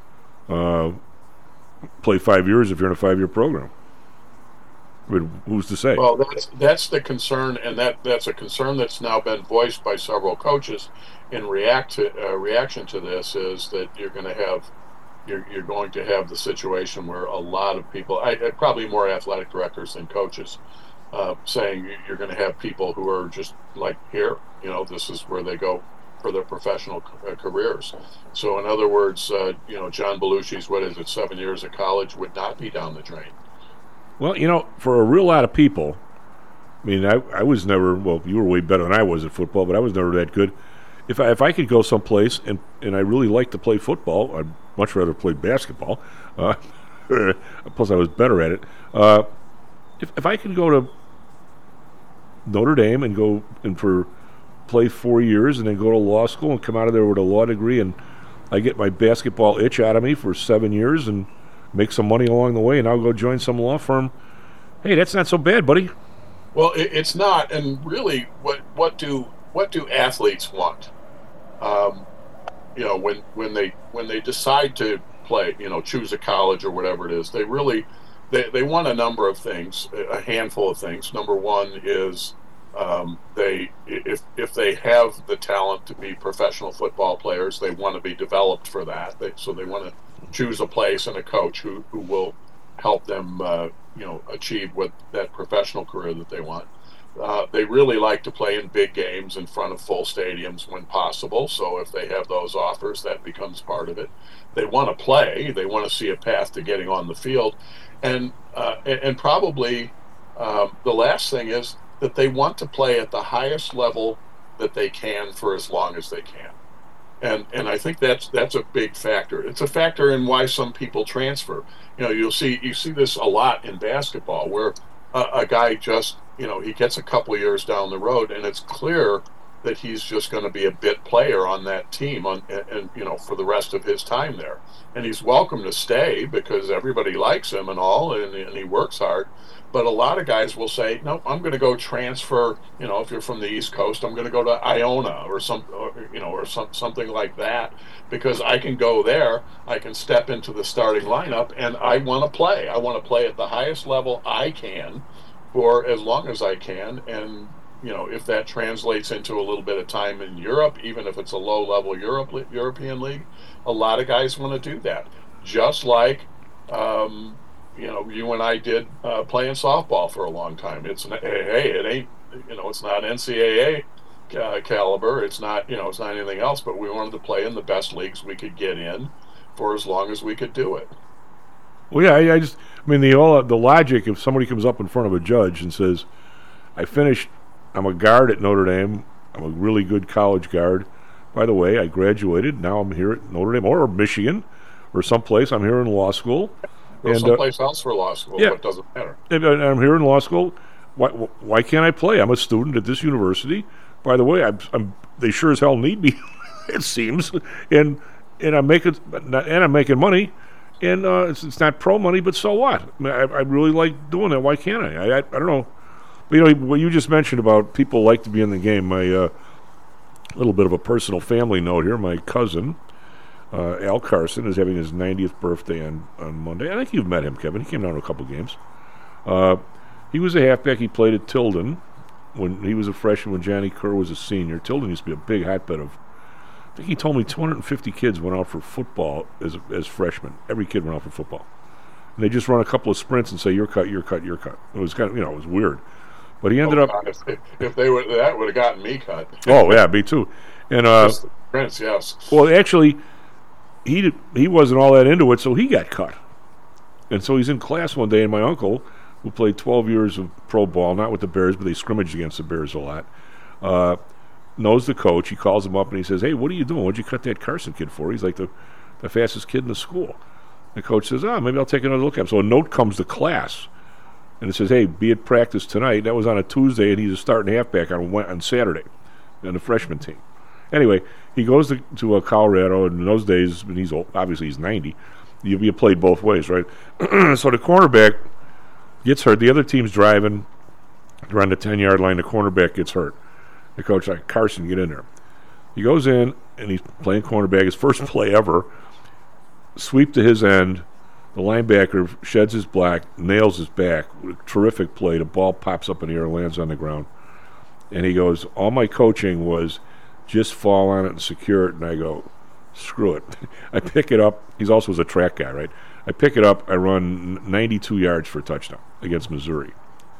play 5 years if you're in a 5-year program. I mean, who's to say? Well, that's the concern, and that's a concern that's now been voiced by several coaches in reaction to this, is that you're going to have the situation where a lot of people, probably more athletic directors than coaches, saying you're going to have people who are just like, here, this is where they go for their professional careers. So in other words, John Belushi's 7 years of college would not be down the drain. Well, for a real lot of people, I mean, I was never, well, you were way better than I was at football, but I was never that good. If I could go someplace and I really like to play football, I'd much rather play basketball. Plus I was better at it. If I could go to Notre Dame and go and play 4 years and then go to law school and come out of there with a law degree, and I get my basketball itch out of me for 7 years and make some money along the way, and I'll go join some law firm. Hey, that's not so bad, buddy. Well, it's not. And really, what do athletes want? When they decide to play, choose a college or whatever it is, they want a number of things, a handful of things. Number one is If they have the talent to be professional football players, they want to be developed for that. So they want to choose a place and a coach who will help them, achieve what that professional career that they want. They really like to play in big games in front of full stadiums when possible. So if they have those offers, that becomes part of it. They want to play. They want to see a path to getting on the field, and probably the last thing is that they want to play at the highest level that they can for as long as they can. And I think that's a big factor. It's a factor in why some people transfer. You see this a lot in basketball, where a guy just, he gets a couple of years down the road, and it's clear that he's just going to be a bit player on that team, for the rest of his time there. And he's welcome to stay because everybody likes him and all, and he works hard. But a lot of guys will say, no, I'm going to go transfer. If you're from the East Coast, I'm going to go to Iona or something like that, because I can go there. I can step into the starting lineup, and I want to play. I want to play at the highest level I can for as long as I can. And if that translates into a little bit of time in Europe, even if it's a low-level European league, a lot of guys want to do that. Just like you and I did playing softball for a long time. It ain't, it's not NCAA caliber. It's not, it's not anything else. But we wanted to play in the best leagues we could get in for as long as we could do it. Well, yeah, the logic. If somebody comes up in front of a judge and says, I'm a guard at Notre Dame. I'm a really good college guard. By the way, I graduated. Now I'm here at Notre Dame or Michigan or someplace. I'm here in law school. Or someplace else for law school. Yeah. But it doesn't matter. And I'm here in law school. Why can't I play? I'm a student at this university. By the way, they sure as hell need me. It seems, and I'm making money, and it's not pro money, but so what? I really like doing that. Why can't I? I don't know. What you just mentioned about people like to be in the game, my little bit of a personal family note here. My cousin, Al Carson, is having his 90th birthday on Monday. I think you've met him, Kevin. He came down to a couple games. He was a halfback. He played at Tilden when he was a freshman, when Johnny Kerr was a senior. Tilden used to be a big hotbed of, I think he told me 250 kids went out for football as freshmen. Every kid went out for football. And they just run a couple of sprints and say, you're cut, you're cut, you're cut. It was kind of, it was weird. But he ended up. If they would, that would have gotten me cut. Oh yeah, me too. And Prince, yes. Well, actually, he wasn't all that into it, so he got cut. And so he's in class one day, and my uncle, who played 12 years of pro ball, not with the Bears, but they scrimmaged against the Bears a lot, knows the coach. He calls him up and he says, "Hey, what are you doing? What'd you cut that Carson kid for? He's like the fastest kid in the school." The coach says, maybe I'll take another look at him. So a note comes to class. And it says, hey, be at practice tonight. That was on a Tuesday, and he's a starting halfback on Saturday on the freshman team. Anyway, he goes to Colorado, and in those days, when he's old, obviously he's 90, you played both ways, right? So the cornerback gets hurt. The other team's driving. They're on the 10-yard line. The cornerback gets hurt. The coach like, Carson, get in there. He goes in, and he's playing cornerback. His first play ever, sweep to his end. The linebacker sheds his black, nails his back. Terrific play. The ball pops up in the air, lands on the ground. And he goes, all my coaching was just fall on it and secure it. And I go, screw it. I pick it up. He also was a track guy, right? I pick it up. I run 92 yards for a touchdown against Missouri.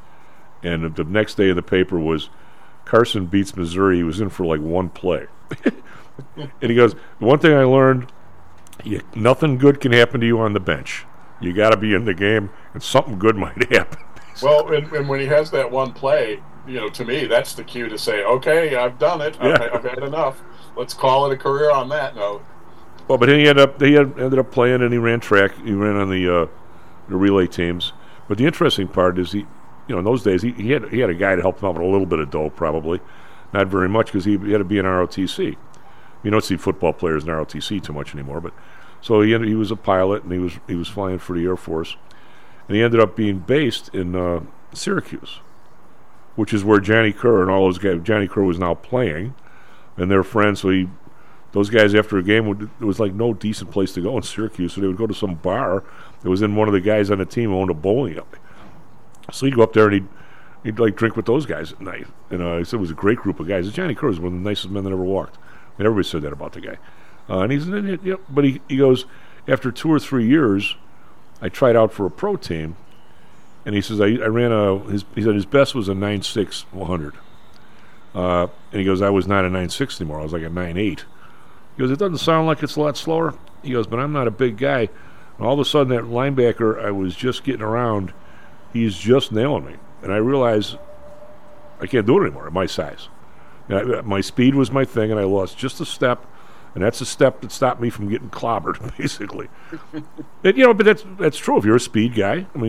And the next day in the paper was Carson beats Missouri. He was in for like one play. And he goes, the one thing I learned, nothing good can happen to you on the bench. You got to be in the game, and something good might happen. Well, and when he has that one play, to me, that's the cue to say, okay, I've done it. Yeah. I've had enough. Let's call it a career on that note. Well, but he ended up playing, and he ran track. He ran on the relay teams. But the interesting part is in those days he had a guy to help him out with a little bit of dough, probably not very much, because he had to be an ROTC. You don't see football players in ROTC too much anymore, but so he was a pilot, and he was flying for the Air Force, and he ended up being based in Syracuse, which is where Johnny Kerr and all those guys. Johnny Kerr was now playing, and they're friends. So those guys after a game there was like no decent place to go in Syracuse, so they would go to some bar that was in one of the guys on the team who owned a bowling alley. So he'd go up there and he'd like drink with those guys at night. And he said it was a great group of guys. Johnny Kerr was one of the nicest men that ever walked. And everybody said that about the guy. And he's, but he goes, after 2 or 3 years, I tried out for a pro team, and he says I ran he said his best was a 9.6 100. And he goes, I was not a 9.6 anymore. I was like a 9.8. He goes, it doesn't sound like it's a lot slower. He goes, but I'm not a big guy. And all of a sudden, that linebacker I was just getting around, he's just nailing me. And I realized I can't do it anymore at my size. My speed was my thing, and I lost just a step, and that's a step that stopped me from getting clobbered, basically. And, but that's true. If you're a speed guy, I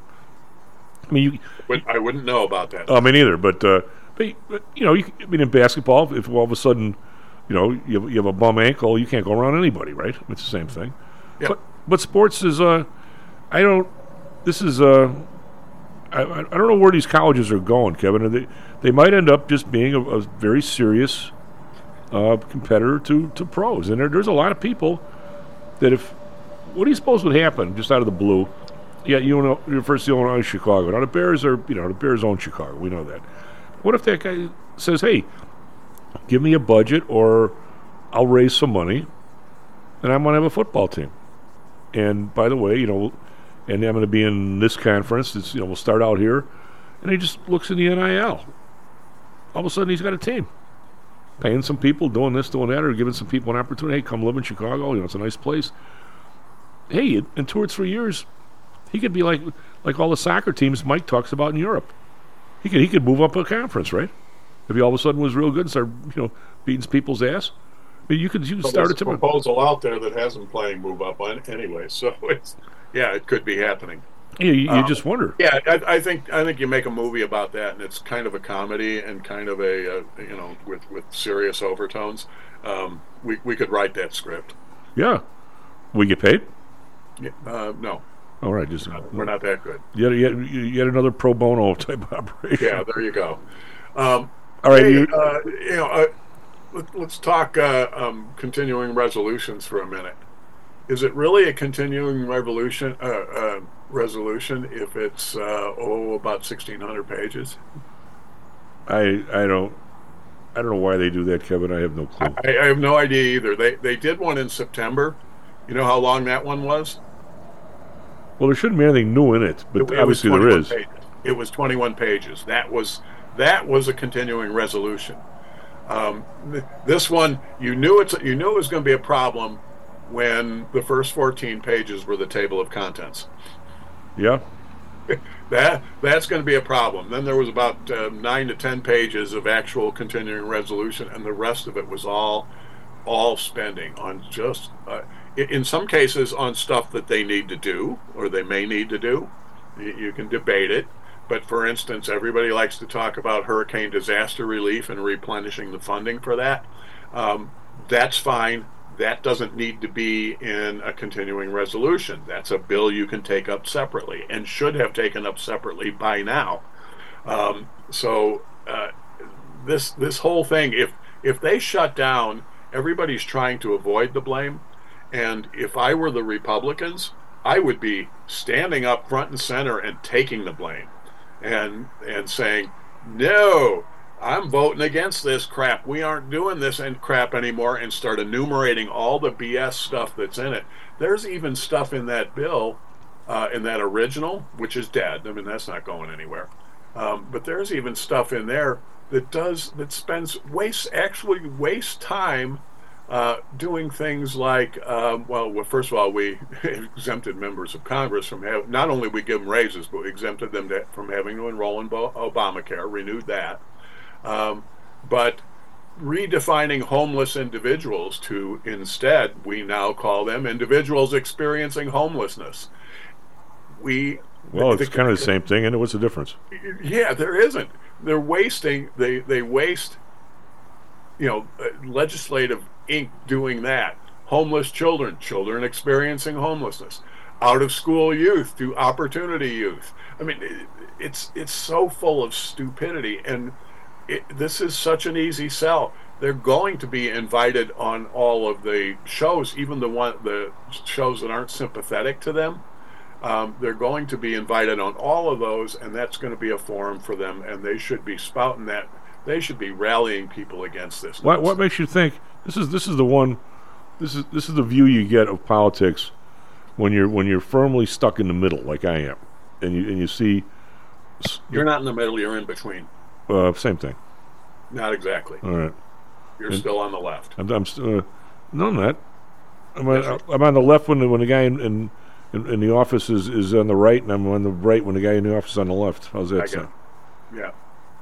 wouldn't know about that. Me neither. But in basketball, if all of a sudden, you have a bum ankle, you can't go around anybody, right? It's the same thing. Yep. But sports is, I don't know where these colleges are going, Kevin. They might end up just being a very serious competitor to pros. And there's a lot of people that what do you suppose would happen just out of the blue? Yeah, you're first Illinois, Chicago. Now the Bears the Bears own Chicago. We know that. What if that guy says, hey, give me a budget or I'll raise some money and I'm going to have a football team. And by the way, and I'm going to be in this conference. It's, we'll start out here. And he just looks in the NIL. All of a sudden, he's got a team. Paying some people, doing this, doing that, or giving some people an opportunity. Hey, come live in Chicago. It's a nice place. Hey, in 2 or 3 years, he could be like all the soccer teams Mike talks about in Europe. He could move up a conference, right? If he all of a sudden was real good and started, beating people's ass. You could start a proposal out there that has him playing move up on anyway. So it could be happening. Yeah, you just wonder. Yeah, I think you make a movie about that, and it's kind of a comedy and kind of a with serious overtones. We could write that script. Yeah, we get paid. Yeah, no. All right, we're not that good. Yet another pro bono type operation. Yeah, there you go. All right, let's talk continuing resolutions for a minute. Is it really a continuing resolution if it's about 1,600 pages? I don't know why they do that, Kevin. I have no clue. I have no idea either. They did one in September. You know how long that one was? Well, there shouldn't be anything new in it, but obviously there is. Pages. It was 21 pages. That was a continuing resolution. This one, you knew it was going to be a problem when the first 14 pages were the table of contents. Yeah. That's going to be a problem. Then there was about 9 to 10 pages of actual continuing resolution, and the rest of it was all spending on just, in some cases, on stuff that they need to do or they may need to do. You can debate it. But for instance, everybody likes to talk about hurricane disaster relief and replenishing the funding for that. That's fine. That doesn't need to be in a continuing resolution. That's a bill you can take up separately and should have taken up separately by now. This whole thing, if they shut down, everybody's trying to avoid the blame. And if I were the Republicans, I would be standing up front and center and taking the blame. And saying, no, I'm voting against this crap. We aren't doing this crap anymore, and start enumerating all the BS stuff that's in it. There's even stuff in that bill, in that original, which is dead. I mean, that's not going anywhere. But there's even stuff in there that wastes time doing things like, first of all, we exempted members of Congress from not only we give them raises, but we exempted them from having to enroll in Obamacare, renewed that. But redefining homeless individuals to instead, we now call them individuals experiencing homelessness. It's kind of the same thing, and what's the difference? Yeah, there isn't. They're wasting. They waste. Legislative ink doing that. Homeless children experiencing homelessness. Out of school youth to opportunity youth. I mean, it's so full of stupidity, and this is such an easy sell. They're going to be invited on all of the shows, even the shows that aren't sympathetic to them. They're going to be invited on all of those, and that's going to be a forum for them, and they should be spouting that. They should be rallying people against this. What makes you think this is the one? This is the view you get of politics when you're firmly stuck in the middle, like I am, and you see. You're not in the middle. You're in between. Same thing. Not exactly. All right. You're still on the left. No, I'm not. I'm on the left when the guy in the office is on the right, and I'm on the right when the guy in the office is on the left. How's that sound? Yeah.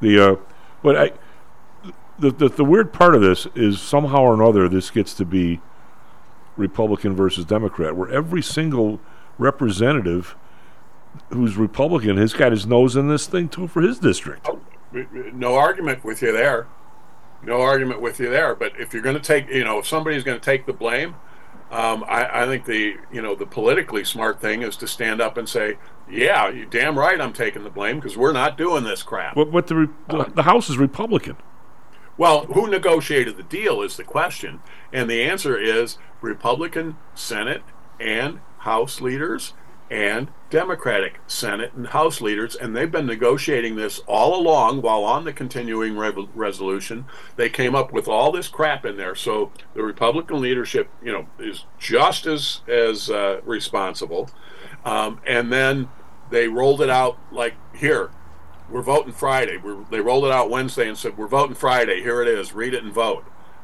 The weird part of this is somehow or another this gets to be Republican versus Democrat, where every single representative who's Republican has got his nose in this thing too for his district. No argument with you there. But if you're going to take, if somebody's going to take the blame, I think the politically smart thing is to stand up and say, "Yeah, you're damn right, I'm taking the blame because we're not doing this crap." But the House is Republican. Well, who negotiated the deal is the question, and the answer is Republican Senate and House leaders and Democratic Senate and House leaders, and they've been negotiating this all along while on the continuing resolution. They came up with all this crap in there, so the Republican leadership, is just as responsible. And then they rolled it out like, here, we're voting Friday. They rolled it out Wednesday and said, we're voting Friday. Here it is. Read it and vote.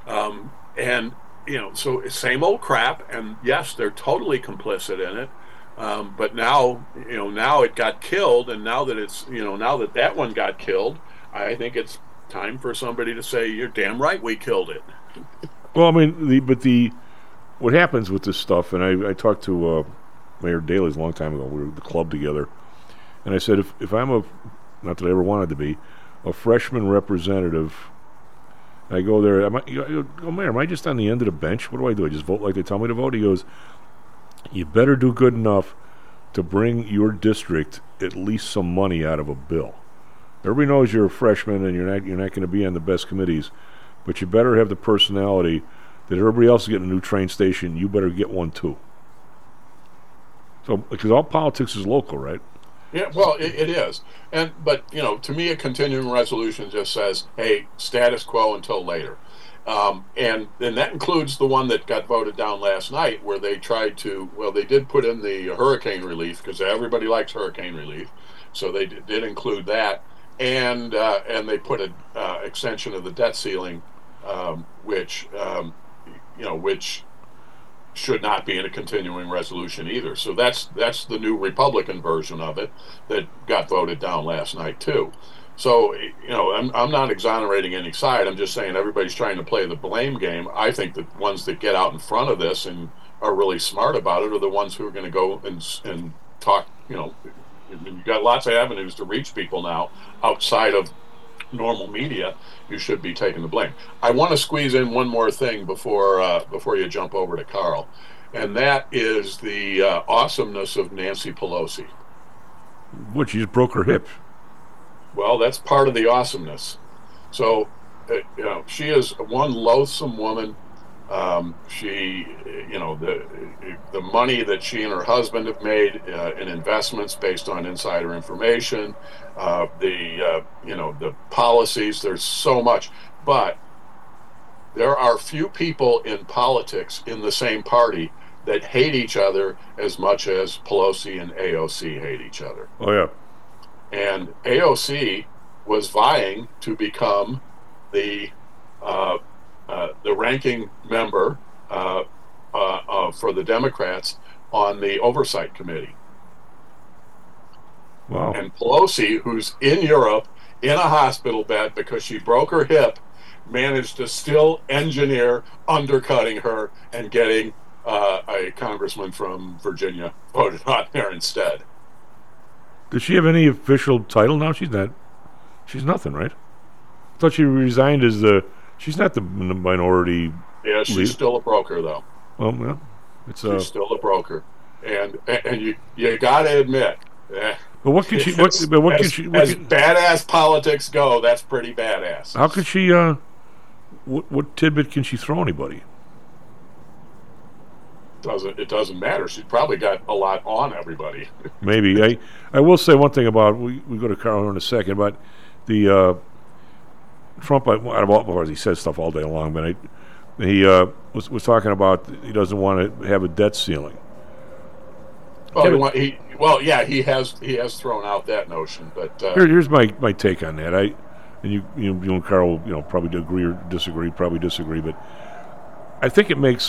So same old crap, and yes, they're totally complicit in it. But now it got killed, and now that that one got killed, I think it's time for somebody to say, "You're damn right, we killed it." Well, I mean, what happens with this stuff, and I talked to Mayor Daley's a long time ago. We were at the club together, and I said, if I'm not that I ever wanted to be, a freshman representative, I go there. I go, Mayor, am I just on the end of the bench? What do? I just vote like they tell me to vote? He goes, you better do good enough to bring your district at least some money out of a bill. Everybody knows you're a freshman and you're not going to be on the best committees, but you better have the personality that everybody else is getting a new train station. You better get one too. So, because all politics is local, right? Yeah, well, it is. But to me, a continuing resolution just says, "Hey, status quo until later." And that includes the one that got voted down last night, where they tried to, they did put in the hurricane relief because everybody likes hurricane relief, so they did include that, and they put an extension of the debt ceiling, which should not be in a continuing resolution either. So that's the new Republican version of it that got voted down last night too. So, I'm not exonerating any side. I'm just saying everybody's trying to play the blame game. I think the ones that get out in front of this and are really smart about it are the ones who are going to go and talk. You've got lots of avenues to reach people now outside of normal media. You should be taking the blame. I want to squeeze in one more thing before you jump over to Carl, and that is the awesomeness of Nancy Pelosi. What, she just broke her hip? Well, that's part of the awesomeness. So, she is one loathsome woman. She, the money that she and her husband have made in investments based on insider information, the policies. There's so much, but there are few people in politics in the same party that hate each other as much as Pelosi and AOC hate each other. Oh yeah. And AOC was vying to become the ranking member for the Democrats on the Oversight Committee. Wow. And Pelosi, who's in Europe in a hospital bed because she broke her hip, managed to still engineer undercutting her and getting a congressman from Virginia voted on there instead. Does she have any official title now? She's nothing, right? I thought she resigned as she's not the minority. Yeah, she's leader. Still a broker, though. Well, yeah. She's still a broker. And you got to admit, but what can she? As badass politics go, that's pretty badass. How could she? What tidbit can she throw anybody? it doesn't matter. She's probably got a lot on everybody. Maybe. I will say one thing about, we go to Carl in a second, but the Trump, out of all, he says stuff all day long, but he was talking about he doesn't want to have a debt ceiling. Well, he has thrown out that notion, but here's my take on that. And you and Carl, probably agree or disagree. Probably disagree, but I think it makes.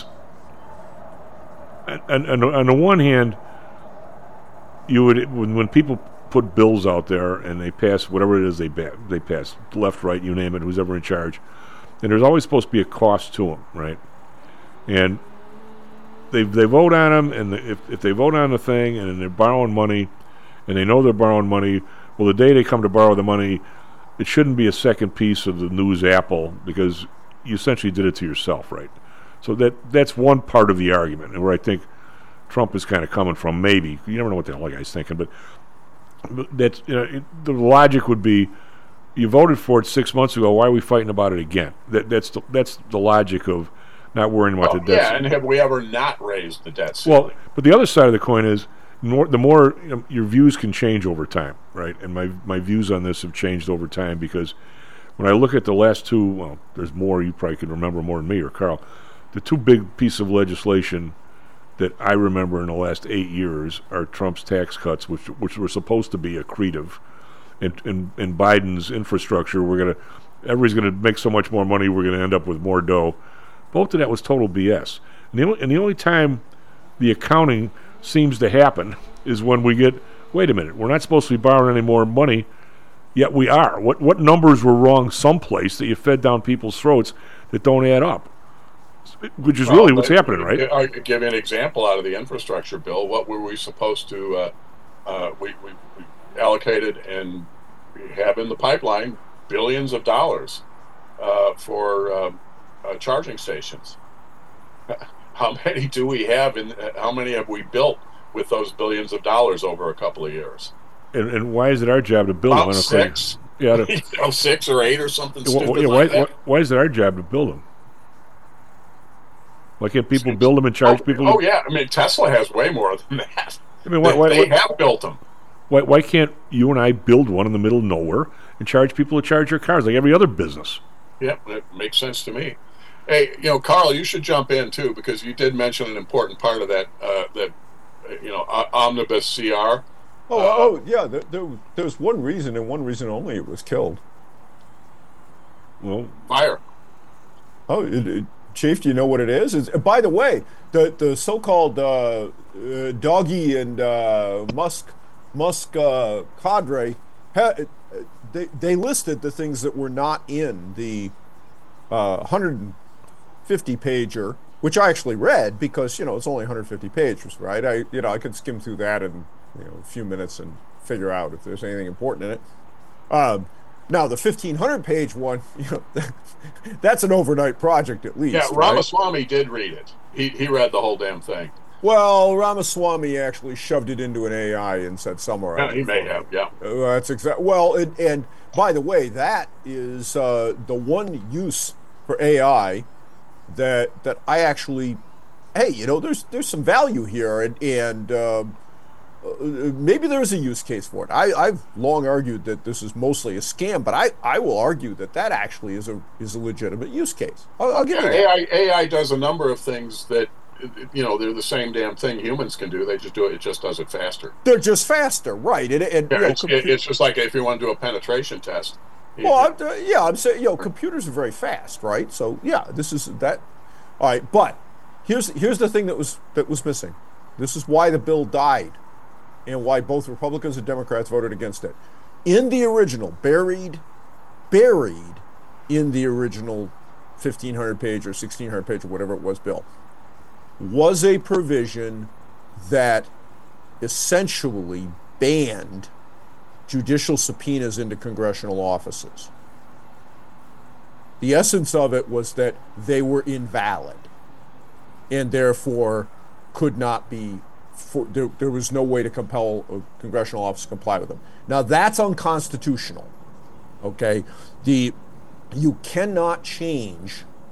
On the one hand, you would when people put bills out there and they pass whatever it is they pass, left, right, you name it, who's ever in charge, and there's always supposed to be a cost to them, right? And they vote on them, and if they vote on the thing and they're borrowing money, and they know they're borrowing money, well, the day they come to borrow the money, it shouldn't be a second piece of the news apple because you essentially did it to yourself, right? So that's one part of the argument, and where I think Trump is kind of coming from. Maybe you never know what the hell the guy's thinking, but that's the logic would be: you voted for it 6 months ago. Why are we fighting about it again? That's the logic of not worrying about the debt. Yeah, and have we ever not raised the debt ceiling? Well, but the other side of the coin is the more your views can change over time, right? And my views on this have changed over time because when I look at the last two, well, there's more you probably can remember more than me or Carl. The two big pieces of legislation that I remember in the last 8 years are Trump's tax cuts, which were supposed to be accretive, and Biden's infrastructure. Everybody's gonna make so much more money, we're gonna end up with more dough. Both of that was total BS. And the only time the accounting seems to happen is when we get, wait a minute, we're not supposed to be borrowing any more money, yet we are. What numbers were wrong someplace that you fed down people's throats that don't add up? Which is really what's happening, right? I'll give you an example out of the infrastructure bill. What were we supposed to, we allocated and we have in the pipeline billions of dollars for charging stations. How many do we have, and how many have we built with those billions of dollars over a couple of years? And why is it our job to build them? 6? Yeah, 6 or 8 or something stupid like that. Why is it our job to build them? Why can't people build them and charge people? Oh, yeah. I mean, Tesla has way more than that. I mean, they have built them. Why can't you and I build one in the middle of nowhere and charge people to charge their cars like every other business? Yeah, that makes sense to me. Hey, Carl, you should jump in too because you did mention an important part of that. Omnibus CR. Yeah. There's one reason and one reason only it was killed. Well, fire. Chief, do you know what it is? By the way, the so-called Doggy and Musk cadre, they listed the things that were not in the 150-pager, which I actually read because it's only 150 pages, right? I could skim through that in a few minutes and figure out if there's anything important in it. Now, the 1,500-page one, that's an overnight project at least. Yeah, Ramaswamy did read it. He read the whole damn thing. Well, Ramaswamy actually shoved it into an AI and said somewhere. Yeah, he may have, yeah. That's exactly. Well, and by the way, that is the one use for AI that I actually, there's some value here, and maybe there's a use case for it. I've long argued that this is mostly a scam, but I will argue that actually is a legitimate use case. I'll give you that. AI does a number of things that they're the same damn thing humans can do. They just do it. It just does it faster. They're just faster, right? It's just like if you want to do a penetration test. Well, I'm saying computers are very fast, right? So yeah, this is that. All right, but here's the thing that was missing. This is why the bill died. And why both Republicans and Democrats voted against it. In the original, buried in the original 1,500-page or 1,600-page or whatever it was bill, was a provision that essentially banned judicial subpoenas into congressional offices. The essence of it was that they were invalid and therefore could not be there was no way to compel a congressional office to comply with them. Now that's unconstitutional. Okay, you cannot change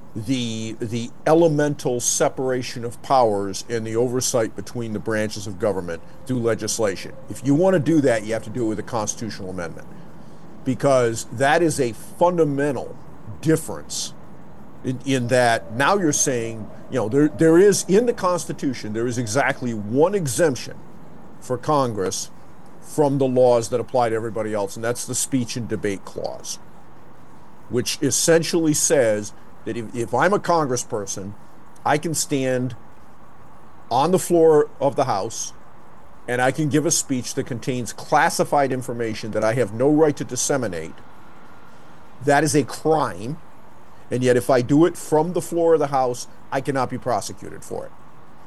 the elemental separation of powers and the oversight between the branches of government through legislation. If you want to do that, you have to do it with a constitutional amendment, because that is a fundamental difference in that now you're saying, there is in the Constitution, there is exactly one exemption for Congress from the laws that apply to everybody else, and that's the speech and debate clause, which essentially says that if I'm a congressperson, I can stand on the floor of the House and I can give a speech that contains classified information that I have no right to disseminate. That is a crime. And yet if I do it from the floor of the House, I cannot be prosecuted for it.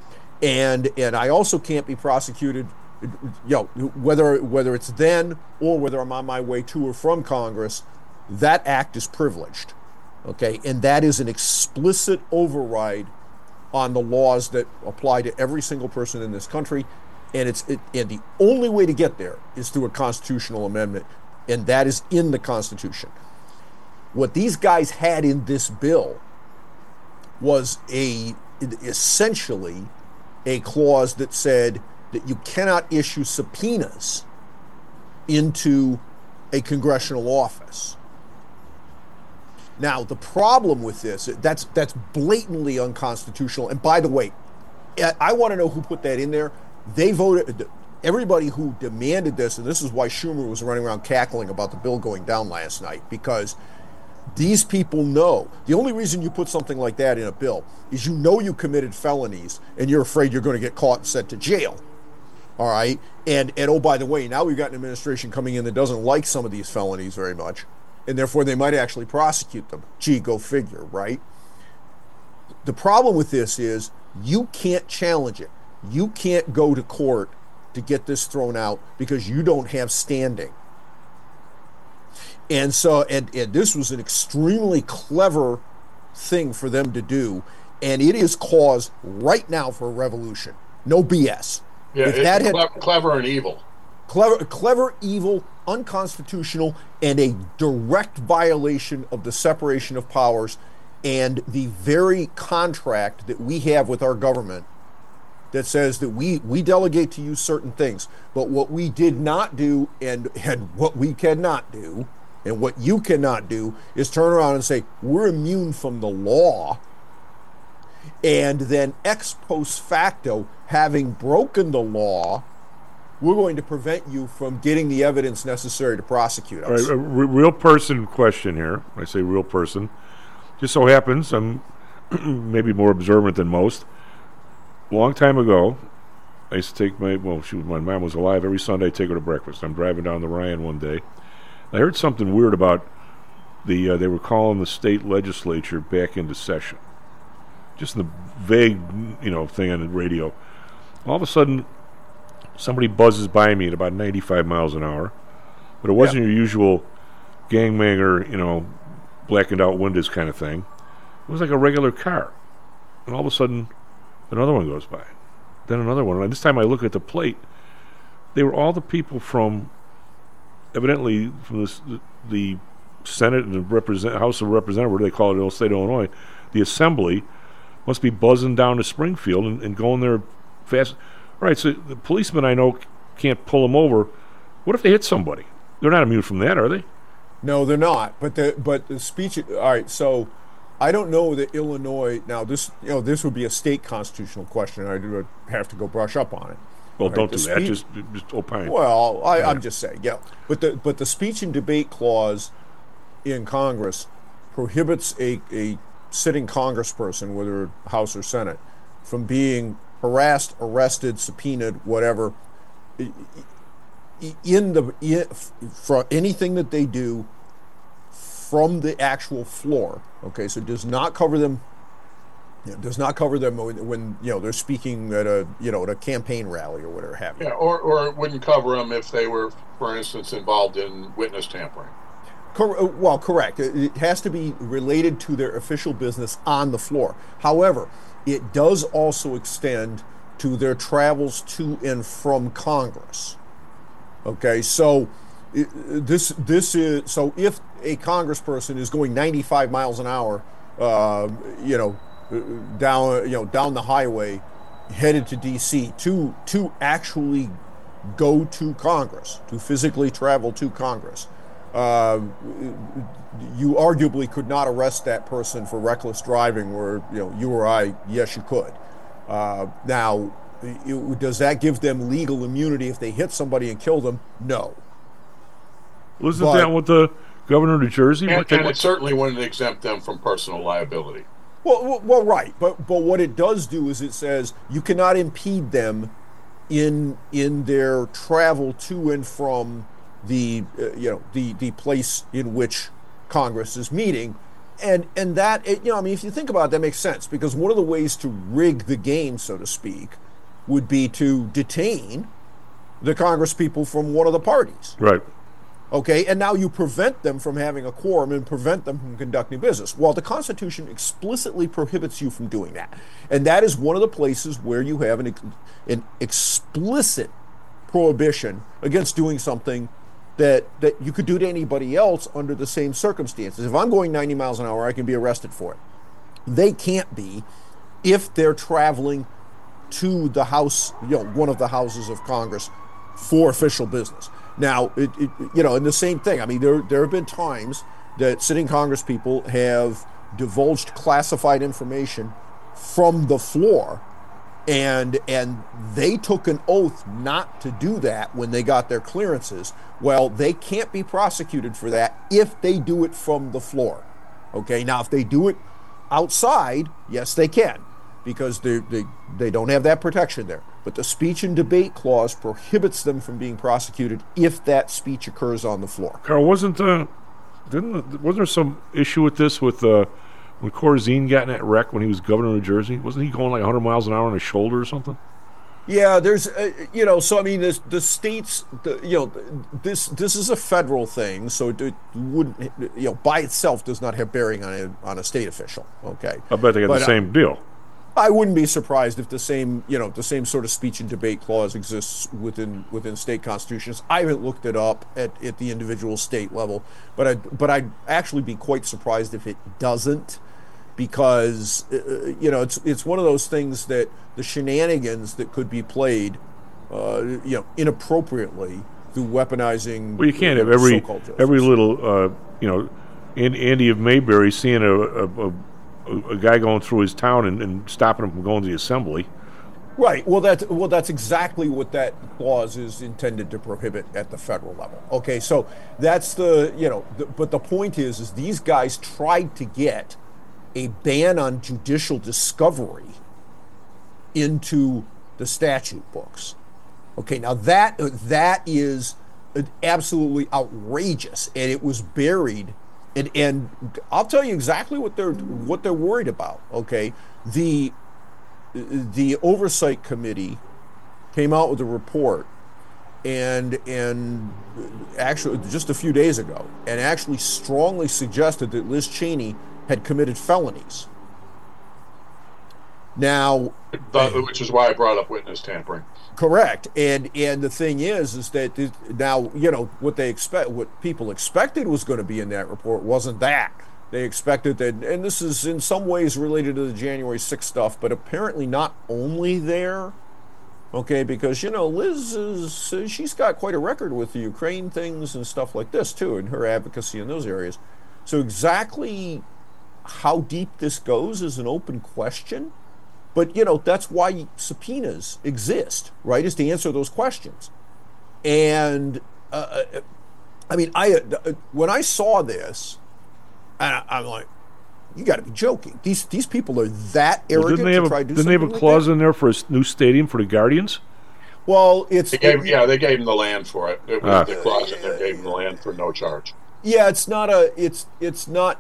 And I also can't be prosecuted, whether it's then or whether I'm on my way to or from Congress, that act is privileged. Okay, and that is an explicit override on the laws that apply to every single person in this country, and and the only way to get there is through a constitutional amendment, and that is in the Constitution. What these guys had in this bill was essentially a clause that said that you cannot issue subpoenas into a congressional office. Now, the problem with this, that's blatantly unconstitutional. And by the way, I want to know who put that in there. They voted, everybody who demanded this, and this is why Schumer was running around cackling about the bill going down last night, because these people know. The only reason you put something like that in a bill is you committed felonies and you're afraid you're going to get caught and sent to jail. All right? And oh, by the way, now we've got an administration coming in that doesn't like some of these felonies very much, and therefore they might actually prosecute them. Gee, go figure, right? The problem with this is you can't challenge it. You can't go to court to get this thrown out because you don't have standing. And so, and this was an extremely clever thing for them to do, and it is cause right now for a revolution. No BS. Yeah, it's clever and evil. Clever, evil, unconstitutional, and a direct violation of the separation of powers and the very contract that we have with our government that says that we delegate to you certain things. But what we did not do and what we cannot do and what you cannot do is turn around and say, we're immune from the law. And then ex post facto, having broken the law, we're going to prevent you from getting the evidence necessary to prosecute us. All right, a real person question here. I say real person. Just so happens I'm maybe more observant than most. A long time ago, I used to take my mom was alive. Every Sunday I'd take her to breakfast. I'm driving down the Ryan one day. I heard something weird about they were calling the state legislature back into session. Just the vague, thing on the radio. All of a sudden, somebody buzzes by me at about 95 miles an hour, but it wasn't your usual gangbanger, blackened out windows kind of thing. It was like a regular car. And all of a sudden, another one goes by. Then another one. And this time I look at the plate. They were all the people evidently from the Senate and the House of Representatives, what do they call it in the state of Illinois, the Assembly, must be buzzing down to Springfield and going there fast. All right, so the policemen I know can't pull them over. What if they hit somebody? They're not immune from that, are they? No, they're not. But the speech. All right, so I don't know that Illinois. Now this would be a state constitutional question. I would have to go brush up on it. Well, right, don't do that. Just opine. Well, I'm just saying, yeah. But the speech and debate clause in Congress prohibits a sitting congressperson, whether House or Senate, from being harassed, arrested, subpoenaed, whatever, for anything that they do from the actual floor. Okay, so it does not cover them. It does not cover them when they're speaking at a campaign rally or whatever have you. Yeah, or it wouldn't cover them if they were, for instance, involved in witness tampering. Well, correct. It has to be related to their official business on the floor. However, it does also extend to their travels to and from Congress. Okay, so this is so if a congressperson is going 95 miles an hour down the highway, headed to D.C. to actually go to Congress, to physically travel to Congress. You arguably could not arrest that person for reckless driving, where you or I, yes, you could. Now, does that give them legal immunity if they hit somebody and kill them? No. Wasn't that what the governor of New Jersey? And it certainly wouldn't exempt them from personal liability. Well, right. But what it does do is it says you cannot impede them in their travel to and from the place in which Congress is meeting, and that if you think about it, that makes sense, because one of the ways to rig the game, so to speak, would be to detain the Congress people from one of the parties. Right. Okay, and now you prevent them from having a quorum and prevent them from conducting business. Well, the Constitution explicitly prohibits you from doing that. And that is one of the places where you have an explicit prohibition against doing something that you could do to anybody else under the same circumstances. If I'm going 90 miles an hour, I can be arrested for it. They can't be if they're traveling to the house, one of the houses of Congress for official business. Now, and the same thing. I mean, there have been times that sitting Congress people have divulged classified information from the floor, and they took an oath not to do that when they got their clearances. Well, they can't be prosecuted for that if they do it from the floor. Okay, now if they do it outside, yes, they can, because they don't have that protection there. But the speech and debate clause prohibits them from being prosecuted if that speech occurs on the floor. Carl, wasn't there some issue with this when Corzine got in that wreck when he was governor of New Jersey? Wasn't he going like 100 miles an hour on his shoulder or something? Yeah, there's, so I mean, the states, this is a federal thing, so it wouldn't, by itself does not have bearing on a state official. Okay, I bet they got the same deal. I wouldn't be surprised if the same sort of speech and debate clause exists within state constitutions. I haven't looked it up at the individual state level, but I'd actually be quite surprised if it doesn't, because it's one of those things that the shenanigans that could be played inappropriately through weaponizing. Well, you can't have every little Andy of Mayberry seeing a guy going through his town and stopping him from going to the assembly. Right. Well, that's exactly what that clause is intended to prohibit at the federal level. Okay, so that's but the point is these guys tried to get a ban on judicial discovery into the statute books. Okay, now that is absolutely outrageous, and it was buried. And I'll tell you exactly what they're worried about. Okay, the oversight committee came out with a report, and actually just a few days ago, and actually strongly suggested that Liz Cheney had committed felonies. Now, which is why I brought up witness tampering. Correct, and the thing is that now what people expected was going to be in that report wasn't that. They expected that, and this is in some ways related to the January 6th stuff, but apparently not only there. Okay, because Liz she's got quite a record with the Ukraine things and stuff like this too, and her advocacy in those areas. So exactly how deep this goes is an open question. But, that's why subpoenas exist, right, is to answer those questions. And, when I saw this, I'm like, you got to be joking. These people are that arrogant to try to do something. Didn't they have a clause in there for a new stadium for the Guardians? Well, they gave them the land for it. It was the clause in there gave them the land for no charge. Yeah, it's not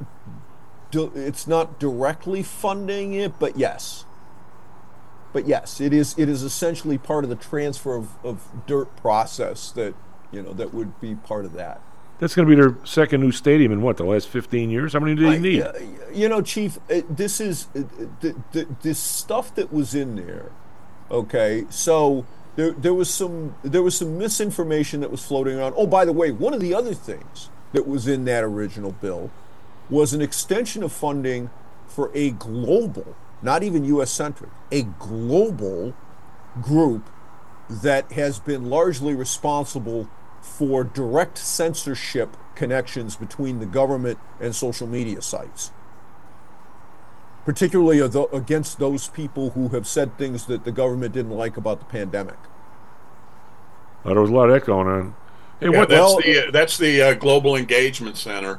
directly funding it, but yes. But yes, it is essentially part of the transfer of dirt process that would be part of that. That's going to be their second new stadium in the last 15 years? How many do they need? Chief, this is this stuff that was in there. Okay, so there was some misinformation that was floating around. Oh, by the way, one of the other things that was in that original bill was an extension of funding for a global, not even U.S.-centric, a global group that has been largely responsible for direct censorship connections between the government and social media sites, particularly against those people who have said things that the government didn't like about the pandemic. There was a lot of that going on. Hey, yeah, that's the Global Engagement Center.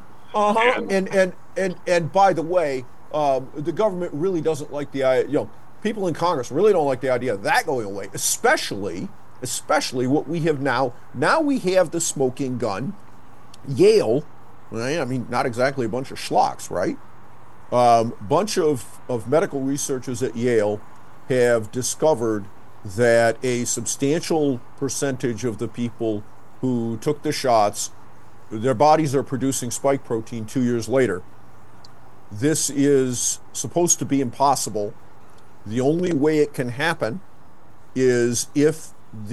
And by the way, the government really doesn't like the idea. People in Congress really don't like the idea of that going away, especially what we have now. Now we have the smoking gun. Yale, right? I mean, not exactly a bunch of schlocks, right? Bunch of medical researchers at Yale have discovered that a substantial percentage of the people who took the shots, their bodies are producing spike protein 2 years later. This is supposed to be impossible. The only way it can happen is if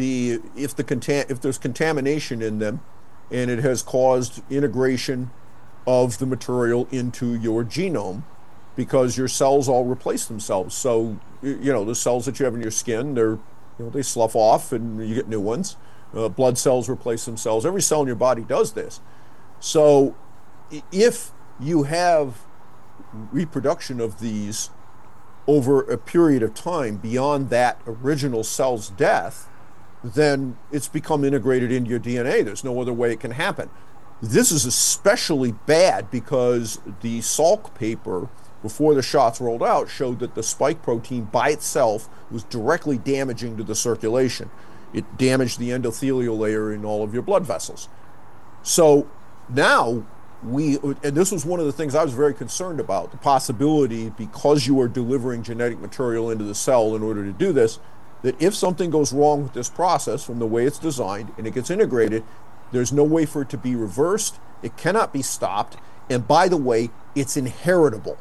there's contamination in them, and it has caused integration of the material into your genome, because your cells all replace themselves. So, the cells that you have in your skin, they slough off and you get new ones. Blood cells replace themselves. Every cell in your body does this. So if you have reproduction of these over a period of time beyond that original cell's death, then it's become integrated into your DNA. There's no other way it can happen. This is especially bad because the Salk paper before the shots rolled out showed that the spike protein by itself was directly damaging to the circulation. It damaged the endothelial layer in all of your blood vessels. So now and this was one of the things I was very concerned about, the possibility, because you are delivering genetic material into the cell in order to do this, that if something goes wrong with this process from the way it's designed and it gets integrated, there's no way for it to be reversed. It cannot be stopped. And by the way, it's inheritable.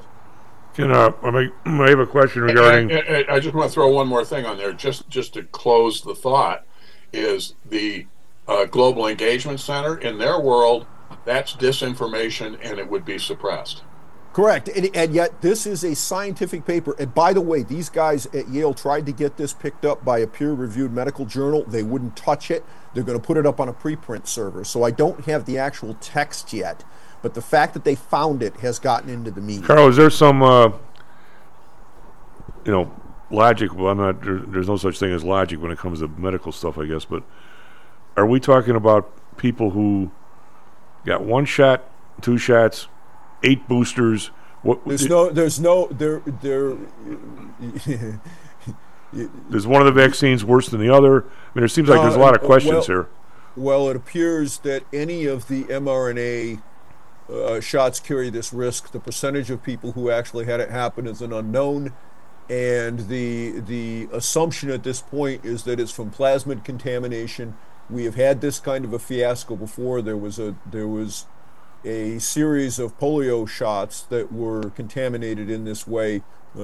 I have a question regarding... I just want to throw one more thing on there, just to close the thought, is the Global Engagement Center, in their world, that's disinformation and it would be suppressed. Correct. And yet this is a scientific paper. And by the way, these guys at Yale tried to get this picked up by a peer-reviewed medical journal. They wouldn't touch it. They're going to put it up on a preprint server. So I don't have the actual text yet. But the fact that they found it has gotten into the media. Carl, is there some, logic? Well, there's no such thing as logic when it comes to medical stuff, I guess. But are we talking about people who got 1 shot, 2 shots, 8 boosters? Is one of the vaccines worse than the other? I mean, it seems like there's a lot of questions here. Well, it appears that any of the mRNA shots carry this risk. The percentage of people who actually had it happen is an unknown, and the assumption at this point is that it's from plasmid contamination. We have had this kind of a fiasco before. There was a series of polio shots that were contaminated in this way,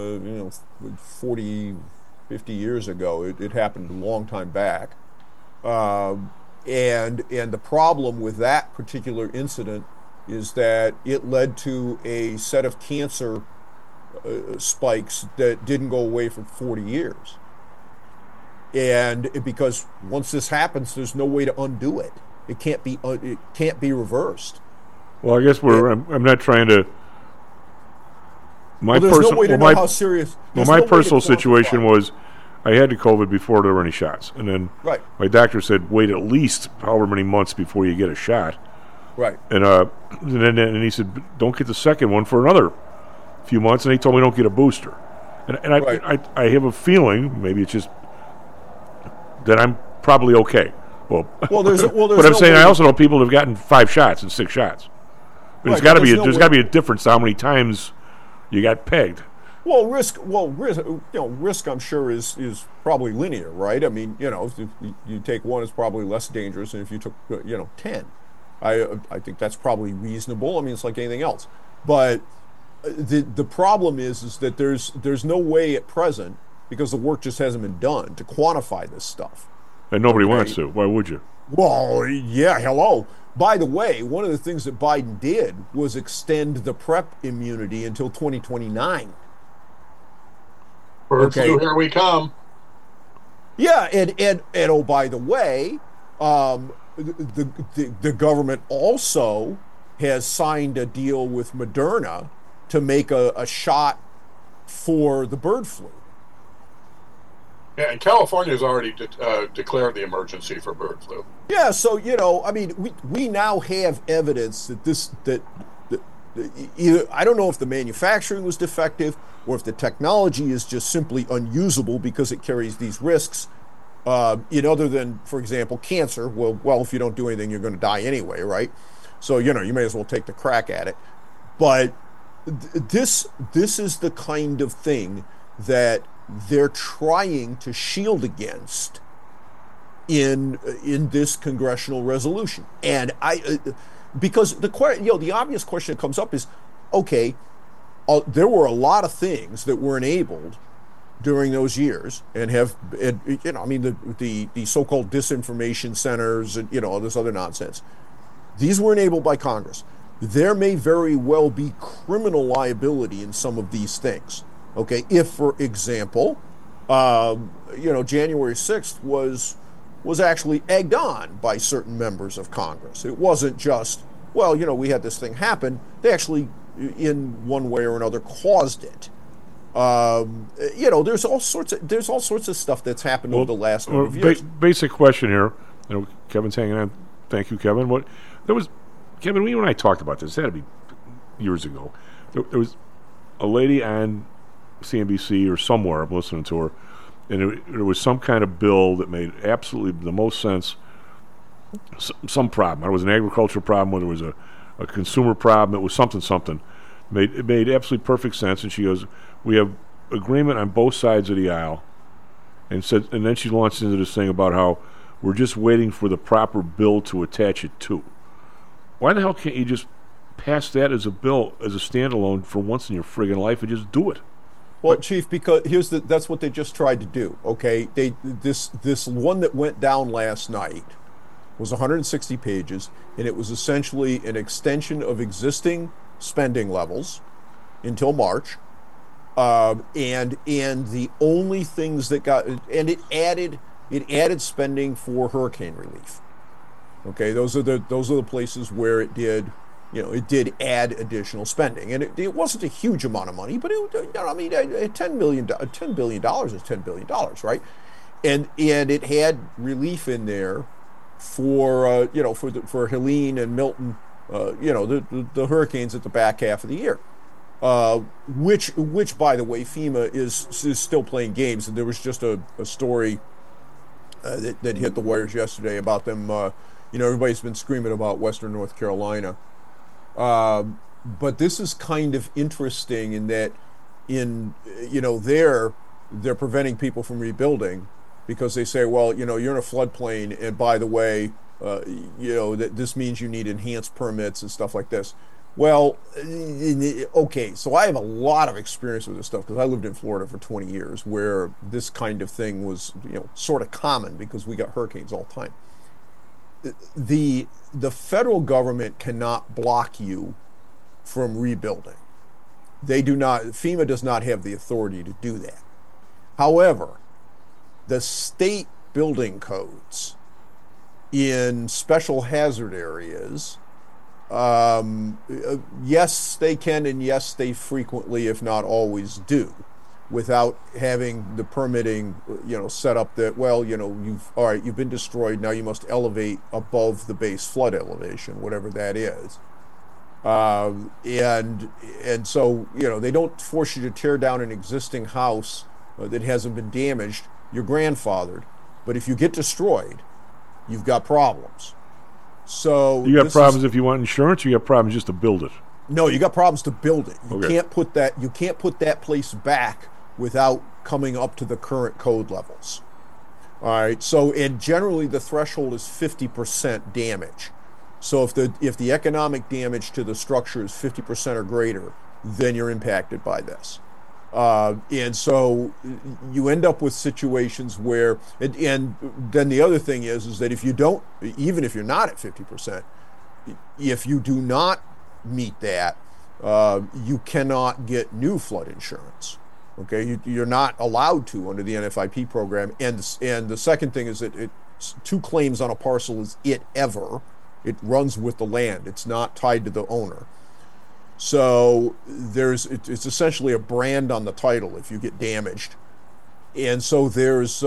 40, 50 years ago. It happened a long time back. And the problem with that particular incident is that it led to a set of cancer spikes that didn't go away for 40 years. And because once this happens, there's no way to undo it. It can't be reversed. Well, I guess I'm not trying to. My personal situation was, I had the COVID before there were any shots, and then my doctor said wait at least however many months before you get a shot. Right. And he said don't get the second one for another few months, and he told me don't get a booster. And I have a feeling, maybe it's just that I'm probably okay. But I'm saying I also know people have gotten 5 shots and 6 shots. But there's got to be a difference to how many times you got pegged. Risk. I'm sure is probably linear, right? I mean, if you take 1, it's probably less dangerous than if you took 10. I think that's probably reasonable. I mean, it's like anything else. But the problem is that there's no way at present, because the work just hasn't been done, to quantify this stuff. And nobody wants to. Why would you? Well, yeah, hello. By the way, one of the things that Biden did was extend the PrEP immunity until 2029. Bird flu, here we come. Yeah, and oh, by the way, the government also has signed a deal with Moderna to make a shot for the bird flu. Yeah, and California has already declared the emergency for bird flu. Yeah, so I mean, we now have evidence that either, I don't know if the manufacturing was defective or if the technology is just simply unusable because it carries these risks. Other than, for example, cancer. Well, if you don't do anything, you're going to die anyway, right? So you may as well take the crack at it. But this is the kind of thing that they're trying to shield against in this congressional resolution. And because the obvious question that comes up is, okay, there were a lot of things that were enabled during those years and the so-called disinformation centers and all this other nonsense. These were enabled by Congress. There may very well be criminal liability in some of these things. Okay, if, for example, January 6th was actually egged on by certain members of Congress. It wasn't just, we had this thing happen. They actually, in one way or another, caused it. There's all sorts of stuff that's happened over the last number of years. Basic question here. Kevin's hanging on. Thank you, Kevin. Kevin, you and I talked about this. It had to be years ago. There was a lady on CNBC or somewhere, I'm listening to her, and there was some kind of bill that made absolutely the most sense. Some problem. There was an agricultural problem, whether it was a consumer problem, it was something. It made absolutely perfect sense, and she goes, we have agreement on both sides of the aisle, and then she launched into this thing about how we're just waiting for the proper bill to attach it to. Why the hell can't you just pass that as a bill, as a standalone for once in your friggin' life and just do it? Well, Chief, because that's what they just tried to do. Okay, this one that went down last night was 160 pages, and it was essentially an extension of existing spending levels until March, and the only things that it added spending for hurricane relief. Okay, those are the places where it did add additional spending, and it wasn't a huge amount of money, but $10 billion is $10 billion, right? And it had relief in there for Helene and Milton, the hurricanes at the back half of the year, which by the way, FEMA is still playing games, and there was just a story that hit the wires yesterday about them. Everybody's been screaming about Western North Carolina. But this is kind of interesting in that they're preventing people from rebuilding because they say, well, you're in a floodplain, and by the way, that this means you need enhanced permits and stuff like this. Well, okay, so I have a lot of experience with this stuff because I lived in Florida for 20 years where this kind of thing was, sort of common because we got hurricanes all the time. The federal government cannot block you from rebuilding. FEMA does not have the authority to do that. However, the state building codes in special hazard areas, yes, they can, and yes, they frequently, if not always, do, without having the permitting, set up that, well, you've been destroyed, now you must elevate above the base flood elevation, whatever that is. And so, they don't force you to tear down an existing house that hasn't been damaged. You're grandfathered. But if you get destroyed, you've got problems. So you got problems if you want insurance, or you got problems just to build it? No, you got problems to build it. You Okay. can't put that place back without coming up to the current code levels. All right. So, and generally the threshold is 50% damage. So if the economic damage to the structure is 50% or greater, then you're impacted by this. And so you end up with situations where, and then the other thing is that if you don't, even if you're not at 50%, if you do not meet that, you cannot get new flood insurance. Okay, you're not allowed to under the NFIP program. And the second thing is that it's 2 claims on a parcel is it ever. It runs with the land. It's not tied to the owner. So it's essentially a brand on the title if you get damaged. And so there's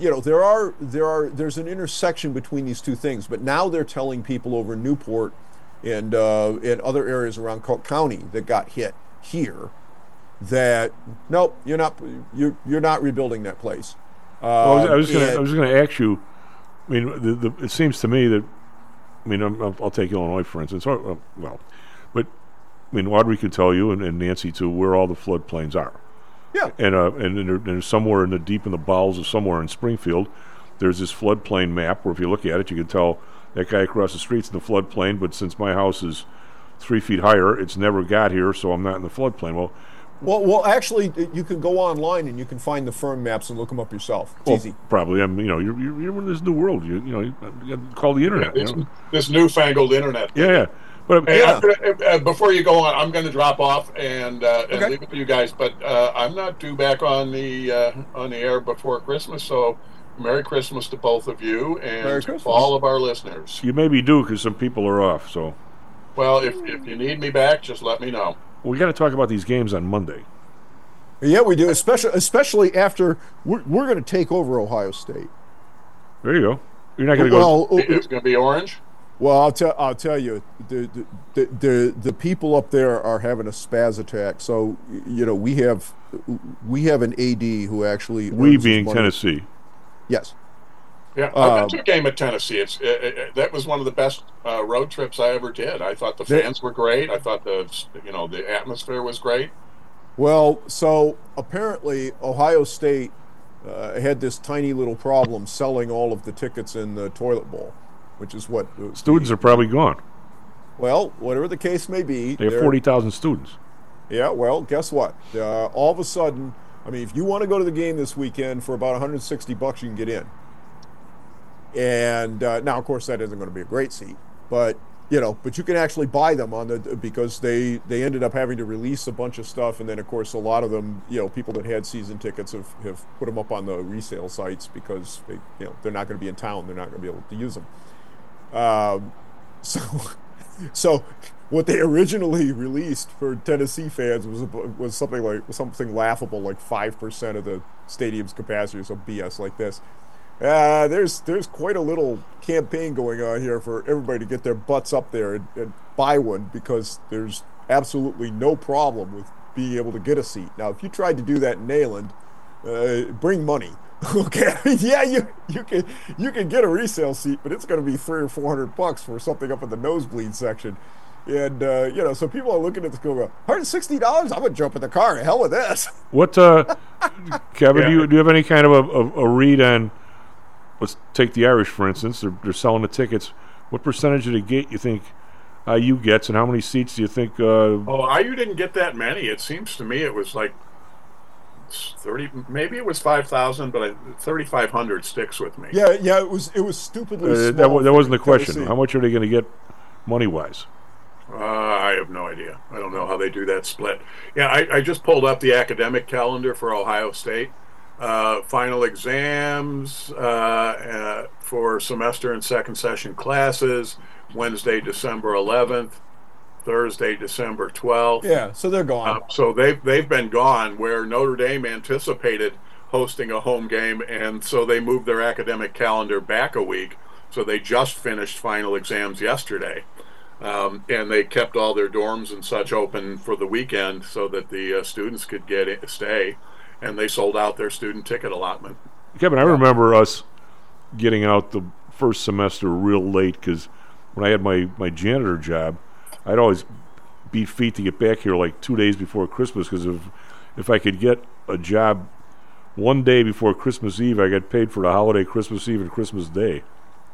there's an intersection between these two things. But now they're telling people over in Newport and in other areas around Cook County that got hit here that nope, you're not rebuilding that place. Well, I was going to ask you. I mean, it seems to me that. I mean, I'll take Illinois for instance. But I mean, Audrey could tell you, and Nancy too, where all the floodplains are. Yeah. And there's somewhere deep in the bowels of somewhere in Springfield, there's this floodplain map where if you look at it, you can tell that guy across the street's in the floodplain. But since my house is 3 feet higher, it's never got here, so I'm not in the floodplain. Well, actually, you can go online and you can find the firm maps and look them up yourself. It's easy. Probably. I mean, you're in this new world. You got to call the internet. This newfangled internet. Yeah. But hey, before you go on, I'm going to drop off and leave it to you guys. But I'm not due back on the air before Christmas. So, Merry Christmas to both of you and to all of our listeners. You maybe do because some people are off. So, well, if you need me back, just let me know. We got to talk about these games on Monday. Yeah, we do, especially after we're going to take over Ohio State. There you go. You're not going to go. It's going to be orange. Well, I'll tell you, the people up there are having a spaz attack. So we have an AD who actually we being Tennessee. Yes. Yeah, I've been to a game at Tennessee. That was one of the best road trips I ever did. I thought the fans were great. I thought the atmosphere was great. Well, so apparently Ohio State had this tiny little problem selling all of the tickets in the toilet bowl, which is what students are probably gone. Well, whatever the case may be, they have 40,000 students. Yeah. Well, guess what? All of a sudden, I mean, if you want to go to the game this weekend for about $160, you can get in. And now, of course, that isn't going to be a great seat, but you can actually buy them because they ended up having to release a bunch of stuff, and then of course a lot of them, people that had season tickets have put them up on the resale sites because they're not going to be in town, they're not going to be able to use them. So what they originally released for Tennessee fans was something laughable, like 5% of the stadium's capacity, or some BS like this. There's quite a little campaign going on here for everybody to get their butts up there and buy one, because there's absolutely no problem with being able to get a seat. Now, if you tried to do that in Nayland, bring money. Okay, yeah, you can get a resale seat, but it's going to be $300 or $400 for something up in the nosebleed section. And so people are looking at this going, $160? I'm gonna jump in the car. Hell with this. What, Kevin? Do you have any kind of a read on? Let's take the Irish, for instance. They're selling the tickets. What percentage of the gate you think IU gets, and how many seats do you think? IU didn't get that many. It seems to me it was like 30. Maybe it was 5,000, but 3,500 sticks with me. Yeah. It was stupidly small. That wasn't the question. How much are they going to get, money-wise? I have no idea. I don't know how they do that split. Yeah, I just pulled up the academic calendar for Ohio State. Final exams for semester and second session classes, Wednesday, December 11th, Thursday, December 12th. Yeah, so they're gone. So they've been gone, where Notre Dame anticipated hosting a home game, and so they moved their academic calendar back a week. So they just finished final exams yesterday. And they kept all their dorms and such open for the weekend so that the students could stay. And they sold out their student ticket allotment. Kevin, I remember us getting out the first semester real late, because when I had my janitor job, I'd always beat feet to get back here like 2 days before Christmas, because if I could get a job one day before Christmas Eve, I got paid for the holiday Christmas Eve and Christmas Day.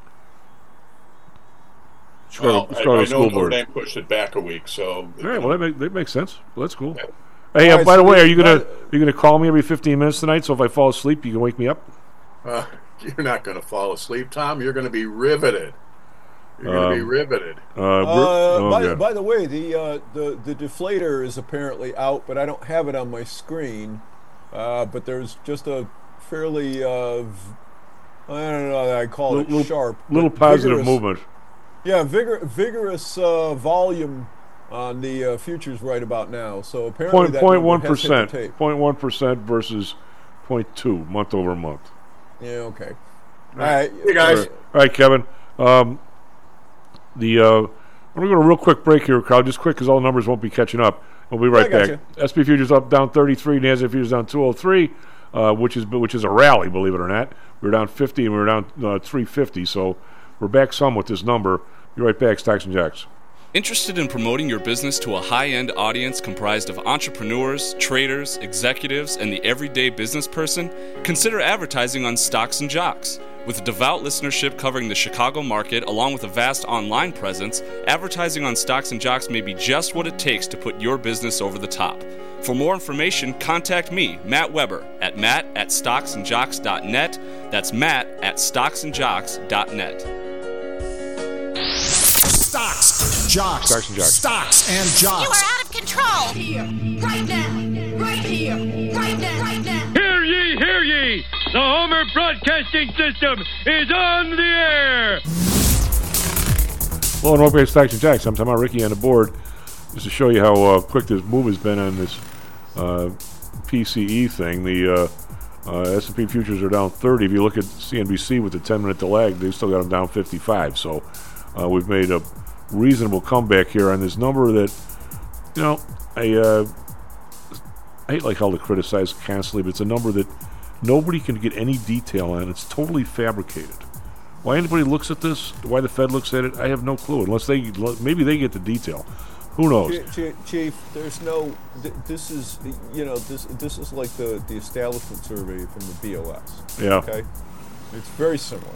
I know Notre Dame pushed it back a week, so. All right, well that makes sense. Well, that's cool. Yeah. Hey, by the way, are you gonna call me every 15 minutes tonight? So if I fall asleep, you can wake me up. You're not gonna fall asleep, Tom. You're gonna be riveted. You're going to be riveted. By the way, the deflator is apparently out, but I don't have it on my screen. But there's just a fairly, I don't know, I call it sharp. Little positive movement. Yeah, vigorous volume on the futures right about now. So apparently 0.1%. 0.1% versus 0.2 month over month. Yeah, okay. All right. Hey, guys. All right, Kevin. I'm going to go to a real quick break here, crowd, just quick because all the numbers won't be catching up. We'll be right back. SP futures up down 33, NASDAQ futures down 203, which is a rally, believe it or not. We were down 50 and we were down 350, so we're back some with this number. Be right back, Stocks and Jocks. Interested in promoting your business to a high-end audience comprised of entrepreneurs, traders, executives, and the everyday business person? Consider advertising on Stocks and Jocks. With a devout listenership covering the Chicago market along with a vast online presence, advertising on Stocks and Jocks may be just what it takes to put your business over the top. For more information, contact me, Matt Weber, at matt@stocksandjocks.net. That's matt@stocksandjocks.net. Stocks, Jocks. Stocks and Jocks. Stocks and Jocks. You are out of control. Here, right now, right here, right now, right now. Hear ye, hear ye! The Homer Broadcasting System is on the air! Hello and welcome to Stocks and Jocks. I'm talking about Ricky on the board. Just to show you how quick this move has been on this PCE thing. The S&P futures are down 30. If you look at CNBC with the 10-minute lag, they've still got them down 55. So we've made a reasonable comeback here on this number that, you know, I hate like how to criticize constantly, but it's a number that nobody can get any detail on. It's totally fabricated. Why anybody looks at this, why the Fed looks at it, I have no clue. Unless maybe they get the detail. Who knows? Chief, there's no. This is, you know, this is like the establishment survey from the BOS. Yeah. Okay. It's very similar.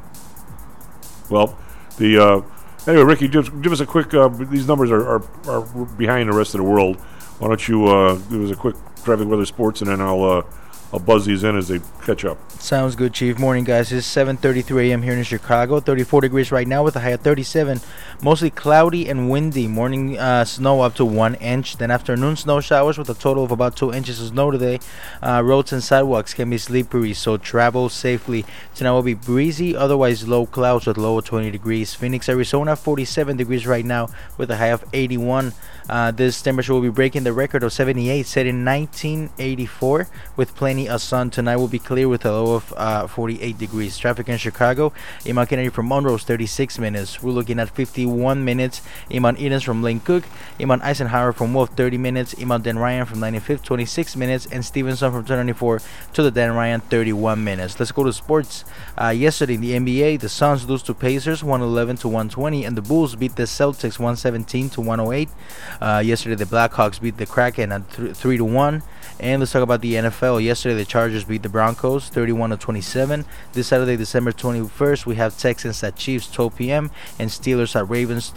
Well, anyway, Ricky, just give us a quick. These numbers are behind the rest of the world. Why don't you give us a quick traffic, weather, sports, and then I'll buzz these in as they catch up. Sounds good, Chief. Morning, guys. It's 7:33 a.m. here in Chicago. 34 degrees right now with a high of 37. Mostly cloudy and windy. Morning snow up to 1 inch. Then afternoon snow showers with a total of about 2 inches of snow today. Roads and sidewalks can be slippery, so travel safely. Tonight will be breezy, otherwise low clouds with low of 20 degrees. Phoenix, Arizona, 47 degrees right now with a high of 81. This temperature will be breaking the record of 78 set in 1984 with plenty of sun. Tonight will be clear with a low of 48 degrees. Traffic in Chicago, Imam Kennedy from Monroe's 36 minutes. We're looking at 51 minutes. Imam Edens from Lane Cook. Imam Eisenhower from Wolf 30 minutes. Imam Dan Ryan from 95th 26 minutes. And Stevenson from 294 to the Dan Ryan 31 minutes. Let's go to sports. Yesterday in the NBA, the Suns lose to Pacers 111 to 120, and the Bulls beat the Celtics 117 to 108. Yesterday the Blackhawks beat the Kraken at 3 to 1. And let's talk about the NFL. Yesterday, the Chargers beat the Broncos 31 to 27. This Saturday, December 21st, we have Texans at Chiefs 12 p.m. and Steelers at Ravens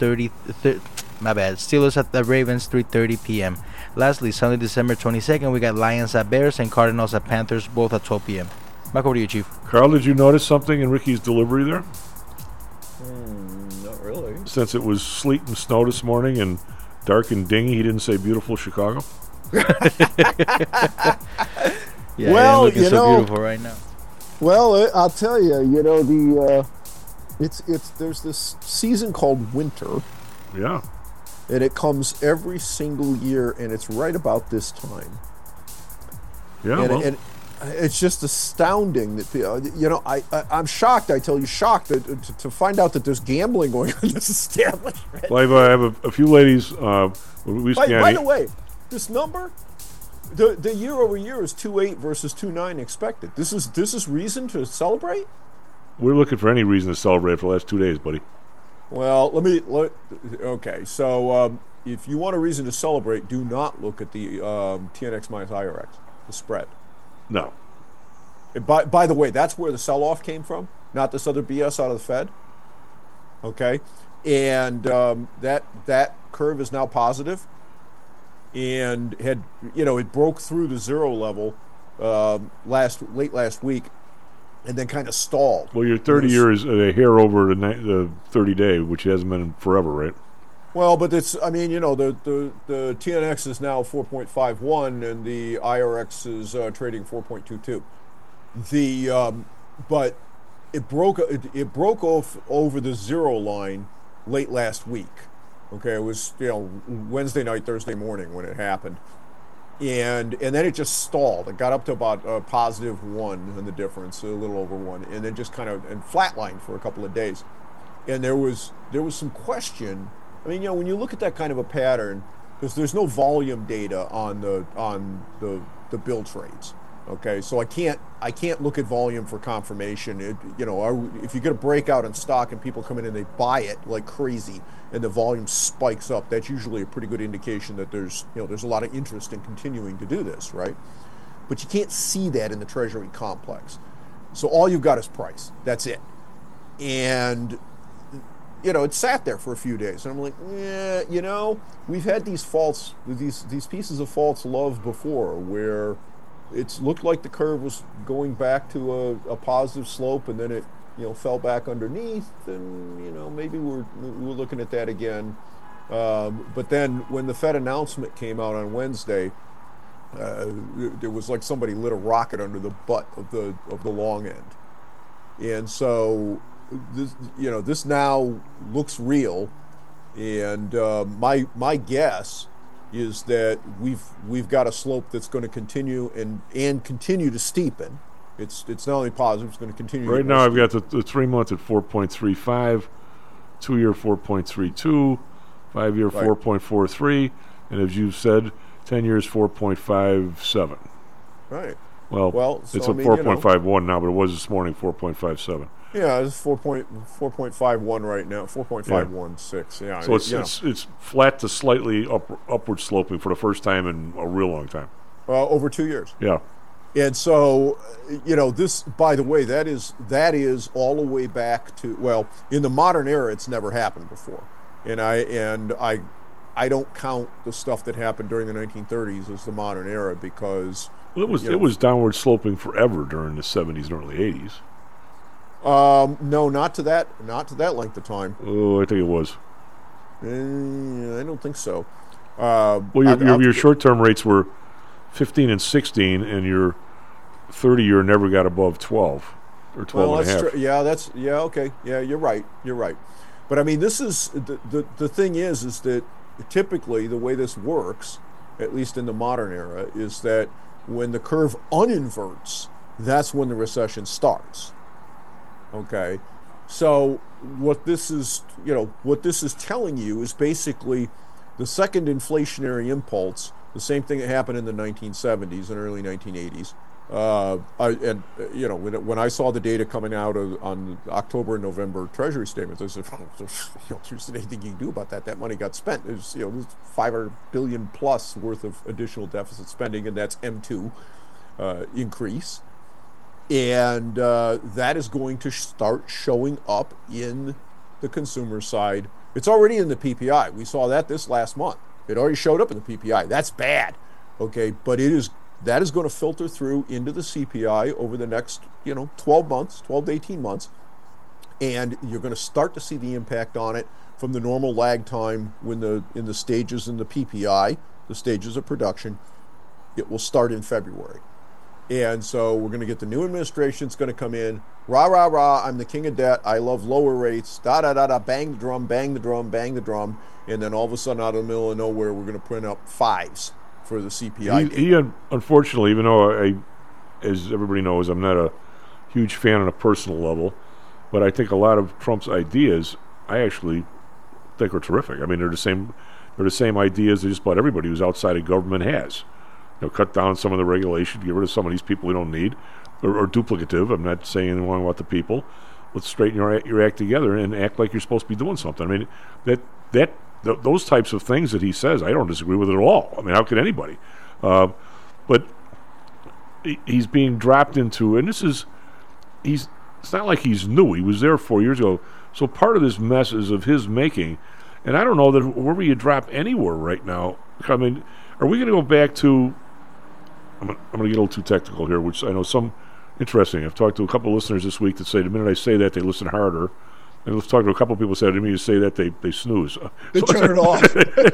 Steelers at the Ravens 3:30 p.m. Lastly, Sunday, December 22nd, we got Lions at Bears and Cardinals at Panthers, both at 12 p.m. Back over to you, Chief. Carl, did you notice something in Ricky's delivery there? Not really. Since it was sleet and snow this morning and dark and dingy, he didn't say beautiful Chicago? Yeah, well, looking so beautiful right now. Well, I'll tell you, there's this season called winter. Yeah. And it comes every single year, and it's right about this time. Yeah. And it's just astounding that I'm shocked. I tell you, shocked to find out that there's gambling going on in this establishment. Well, I have a few ladies. By the way, this number, the year over year is 2.8 versus 2.9 expected. This is reason to celebrate. We're looking for any reason to celebrate for the last 2 days, buddy. Well, okay. So if you want a reason to celebrate, do not look at the TNX minus IRX, the spread. No. And by the way, that's where the sell-off came from, not this other BS out of the Fed. Okay, and that curve is now positive, and it broke through the zero level late last week, and then kind of stalled. Well, your 30 years a hair over the 30-day, which hasn't been forever, right? Well, but it's, I mean, you know, the TNX is now 4.51 and the IRX is trading 4.22. But it broke off over the zero line late last week. Okay, it was, you know, Wednesday night, Thursday morning when it happened. And then it just stalled. It got up to about a +1 in the difference, a little over 1, and then just kind of flatlined for a couple of days. And there was some question. I mean, you know, when you look at that kind of a pattern, because there's no volume data on the bill trades. Okay, so I can't look at volume for confirmation. If you get a breakout in stock and people come in and they buy it like crazy, and the volume spikes up, that's usually a pretty good indication that there's a lot of interest in continuing to do this, right? But you can't see that in the Treasury complex. So all you've got is price. That's it. And it sat there for a few days, and I'm like, we've had these pieces of false love before, where it's looked like the curve was going back to a positive slope, and then it fell back underneath, and maybe we're looking at that again. But then when the Fed announcement came out on Wednesday, there was like somebody lit a rocket under the butt of the long end, and so this now looks real. And my guess is that we've got a slope that's going to continue and continue to steepen. It's not only positive; it's going to continue. Right now, I've got the 3 month at 4.35, 2 year 4.32, 5 year 4.43, and as you said, 10 years 4.57. Right. Well, it's a 4.51 now, but it was this morning 4.57. Yeah, it's 4.51 right now, 4.516. Yeah. So it's flat to slightly upward sloping for the first time in a real long time. Over 2 years. Yeah. And so, this, by the way, that is all the way back to, well, in the modern era, it's never happened before. And I don't count the stuff that happened during the 1930s as the modern era, because it was downward sloping forever during the 70s and early 80s. No, not to that length of time. Oh, I think it was. I don't think so. Your short-term rates were 15 and 16, and your 30-year never got above 12 or 12 and a half. Okay. Yeah, you're right. But I mean, this is the thing is that typically the way this works, at least in the modern era, is that when the curve uninverts, that's when the recession starts. Okay, so what this is telling you is basically the second inflationary impulse, the same thing that happened in the 1970s and early 1980s. When I saw the data coming out on October and November Treasury statements, I said, "There's anything you can do about that? That money got spent. There's $500 billion plus worth of additional deficit spending, and that's M2 increase." And that is going to start showing up in the consumer side. It's already in the PPI. We saw that this last month. It already showed up in the PPI. That's bad, okay? But that is going to filter through into the CPI over the next 12 to 18 months, and you're going to start to see the impact on it from the normal lag time in the stages in the PPI, the stages of production. It will start in February. And so we're going to get the new administration. It's going to come in, rah, rah, rah, I'm the king of debt, I love lower rates, da-da-da-da, bang the drum, bang the drum, bang the drum, and then all of a sudden out of the middle of nowhere, we're going to print up 5s for the CPI. He unfortunately, even though as everybody knows, I'm not a huge fan on a personal level, but I think a lot of Trump's ideas, I actually think are terrific. I mean, they're the same ideas that just about everybody who's outside of government has. Cut down some of the regulation, get rid of some of these people we don't need, or duplicative. I'm not saying anything wrong about the people. Let's straighten your act together and act like you're supposed to be doing something. I mean, those types of things that he says, I don't disagree with it at all. I mean, how could anybody? But he's being dropped into, and it's not like he's new. He was there 4 years ago. So part of this mess is of his making, and I don't know that wherever you drop anywhere right now. I mean, are we going to go back to? I'm going to get a little too technical here, which I know some interesting. I've talked to a couple of listeners this week that say the minute I say that, they listen harder. And I've talked to a couple of people who said to me, you say that, they snooze. They turn it off.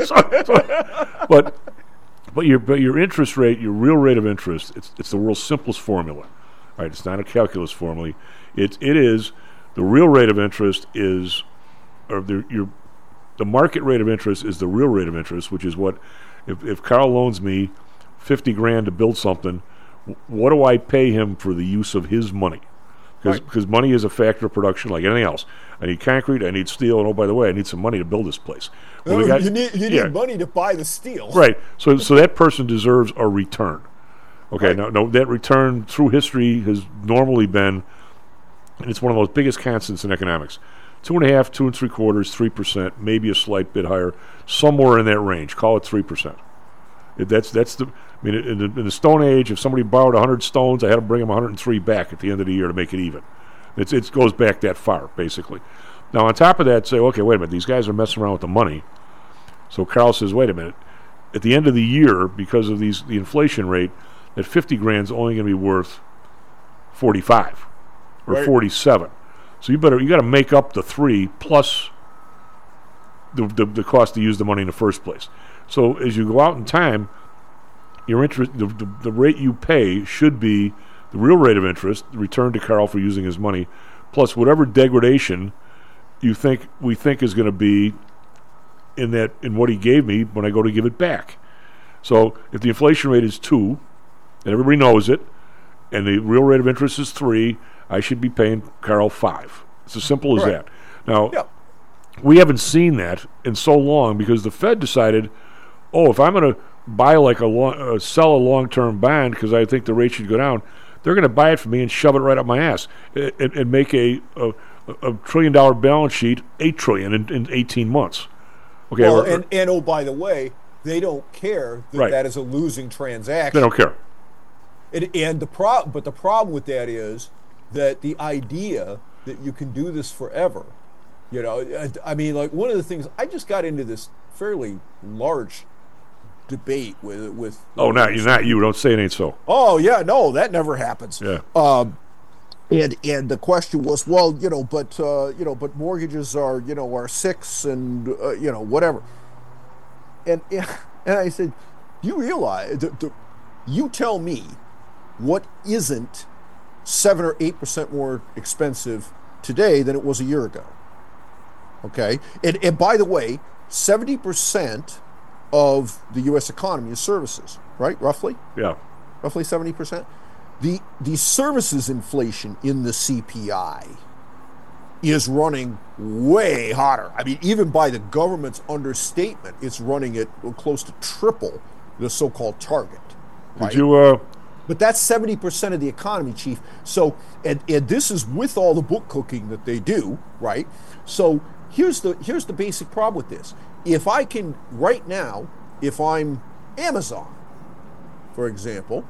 But your interest rate, your real rate of interest, it's the world's simplest formula. Right? It's not a calculus formula. It is the real rate of interest is, or the market rate of interest is the real rate of interest, which is what if Carl loans me $50,000 to build something, what do I pay him for the use of his money? Because money is a factor of production like anything else. I need concrete, I need steel, and oh, by the way, I need some money to build this place. Well, you need money to buy the steel. Right. So that person deserves a return. Okay, right. Now that return through history has normally been, and it's one of the most biggest constants in economics, 2.5%, 2 3/4, 3%, maybe a slight bit higher, somewhere in that range. Call it 3%. That's the. I mean, in the Stone Age, if somebody borrowed 100 stones, I had to bring them 103 back at the end of the year to make it even. It goes back that far, basically. Now, on top of that, say, okay, wait a minute, these guys are messing around with the money. So Carl says, wait a minute, at the end of the year, because of the inflation rate, that $50,000 is only going to be worth 45 or 47. So you got to make up the 3 plus the cost to use the money in the first place. So as you go out in time, your interest, the rate you pay should be the real rate of interest, the return to Carl for using his money, plus whatever degradation we think is going to be in what he gave me when I go to give it back. So if the inflation rate is 2, and everybody knows it, and the real rate of interest is 3, I should be paying Carl 5. It's as simple as that. Now, we haven't seen that in so long because the Fed decided, if I'm going to buy sell a long-term bond because I think the rate should go down, they're going to buy it from me and shove it right up my ass and make a $1 trillion balance sheet $8 trillion in 18 months. Okay. Well, and by the way, they don't care that is a losing transaction. They don't care. But the problem with that is that the idea that you can do this forever, I mean, like one of the things I just got into this fairly large debate with not you. Don't say it ain't so. Oh yeah, no, that never happens. Yeah. And the question was, well, but mortgages are 6 and whatever. And I said, you realize you tell me what isn't 7 or 8% more expensive today than it was a year ago. Okay, and by the way, 70% of the U.S. economy is services, right? Roughly? Yeah. Roughly 70%. The services inflation in the CPI is running way hotter. I mean, even by the government's understatement, it's running at close to triple the so-called target. Right? Did you... But that's 70% of the economy, Chief. So, and this is with all the book cooking that they do, right? So here's the basic problem with this. If I can, right now, if I'm Amazon, for example,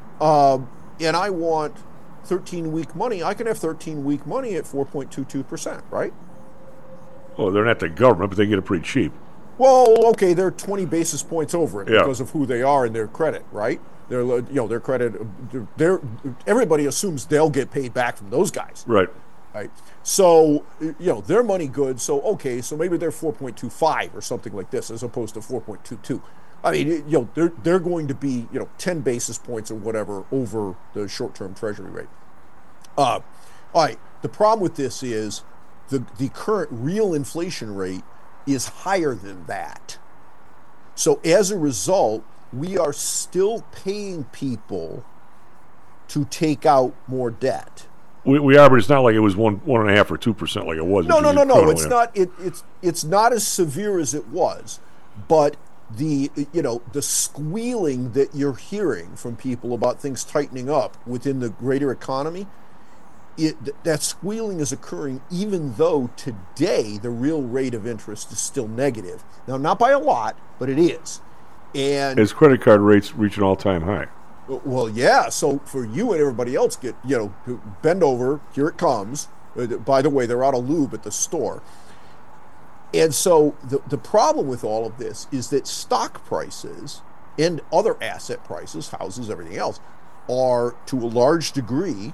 and I want 13-week money, I can have 13-week money at 4.22%, right? Oh, they're not the government, but they get it pretty cheap. Well, okay, they're 20 basis points over it because of who they are and their credit, right? Their credit. Everybody assumes they'll get paid back from those guys, right? Right. So they're money good. So okay, so maybe they're 4.25 or something like this, as opposed to 4.22. I mean, they're going to be 10 basis points or whatever over the short-term Treasury rate. All right. The problem with this is the current real inflation rate is higher than that. So as a result, we are still paying people to take out more debt. We are, but it's not like it was 1.5 or 2% like it was. No. It's not. It's not as severe as it was, but the squealing that you're hearing from people about things tightening up within the greater economy, that squealing is occurring even though today the real rate of interest is still negative. Now, not by a lot, but it is. And as credit card rates reach an all-time high. Well, yeah. So for you and everybody else, bend over. Here it comes. By the way, they're out of lube at the store. And so the problem with all of this is that stock prices and other asset prices, houses, everything else, are to a large degree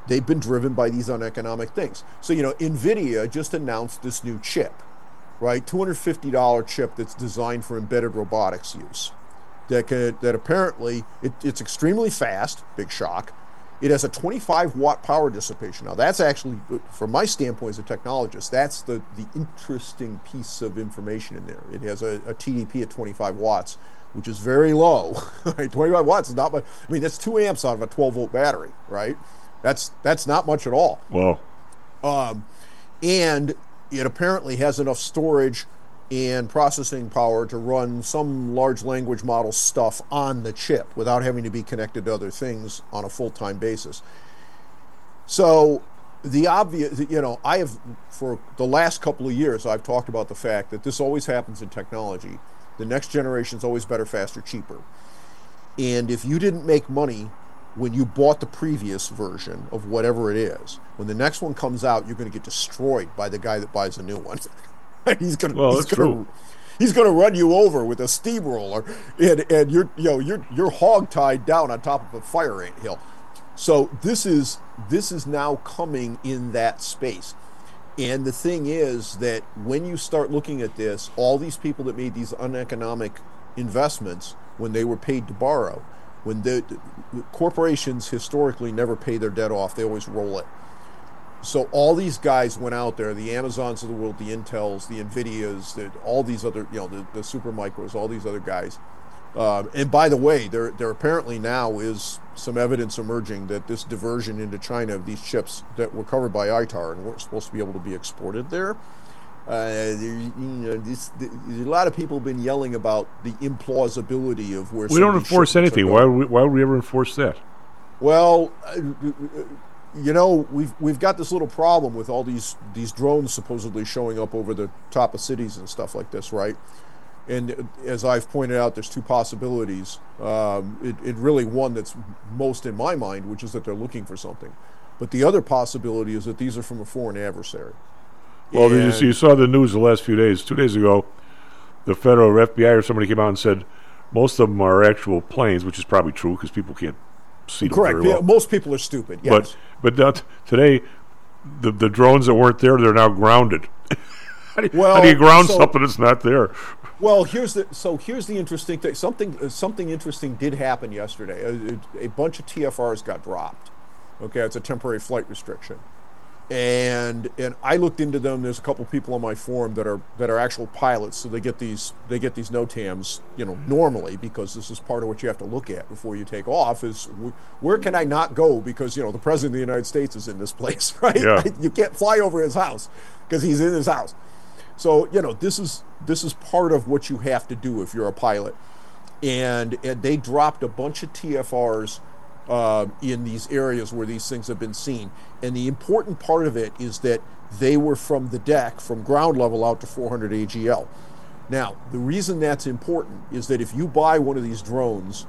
they've been driven by these uneconomic things. So, NVIDIA just announced this new chip, right? $250 chip that's designed for embedded robotics use. That apparently, it's extremely fast, big shock. It has a 25-watt power dissipation. Now, that's actually, from my standpoint as a technologist, that's the interesting piece of information in there. It has a TDP at 25 watts, which is very low. Right? 25 watts is not much. I mean, that's 2 amps out of a 12-volt battery, right? That's not much at all. Wow. And it apparently has enough storage and processing power to run some large language model stuff on the chip without having to be connected to other things on a full-time basis. So the obvious, I have, for the last couple of years, I've talked about the fact that this always happens in technology. The next generation is always better, faster, cheaper. And if you didn't make money when you bought the previous version of whatever it is, when the next one comes out, you're going to get destroyed by the guy that buys a new one. He's going to run you over with a steamroller, and you're hog-tied down on top of a fire ant hill. So this is now coming in that space. And the thing is that when you start looking at this, all these people that made these uneconomic investments when they were paid to borrow, when the corporations historically never pay their debt off, they always roll it. So all these guys went out there, the Amazons of the world, the Intels, the Nvidias, all these other, the Supermicros, all these other guys. And by the way, there apparently now is some evidence emerging that this diversion into China of these chips that were covered by ITAR and weren't supposed to be able to be exported there. A lot of people have been yelling about the implausibility of where we don't enforce anything. Why would we ever enforce that? Well, we've got this little problem with all these drones supposedly showing up over the top of cities and stuff like this, right? And as I've pointed out, there's two possibilities. It really one that's most in my mind, which is that they're looking for something. But the other possibility is that these are from a foreign adversary. Well, you saw the news the last few days. 2 days ago, the federal FBI or somebody came out and said most of them are actual planes, which is probably true because people can't see them correct. very well. Most people are stupid, yes. But today, the drones that weren't there, they're now grounded. How do you ground something that's not there? Well, here's the interesting thing. Something interesting did happen yesterday. A bunch of TFRs got dropped. Okay, it's a temporary flight restriction, and I looked into them. There's a couple people on my forum that are actual pilots, so they get these NOTAMs, normally, because this is part of what you have to look at before you take off. Is where can I not go because the president of the United States is in this place, right? Yeah. You can't fly over his house because he's in his house. So this is part of what you have to do if you're a pilot, and they dropped a bunch of TFRs in these areas where these things have been seen. And the important part of it is that they were from the deck, from ground level out to 400 AGL. Now, the reason that's important is that if you buy one of these drones,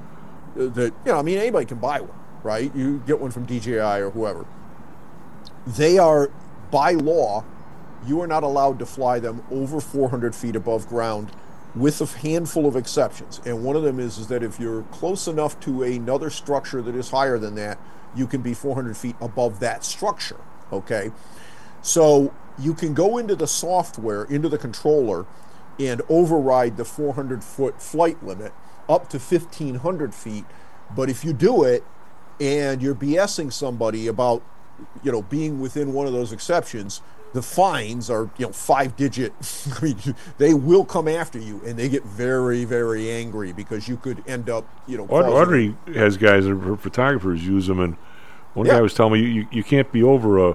anybody can buy one, right? You get one from DJI or whoever. They are, by law, you are not allowed to fly them over 400 feet above ground with a handful of exceptions. And one of them is that if you're close enough to another structure that is higher than that, you can be 400 feet above that structure, okay? So you can go into the software, into the controller, and override the 400-foot flight limit up to 1,500 feet. But if you do it and you're BSing somebody about, being within one of those exceptions, the fines are, 5-digit. I mean, they will come after you, and they get very, very angry because you could end up, Audrey has guys, her photographers use them, and one guy was telling me you can't be over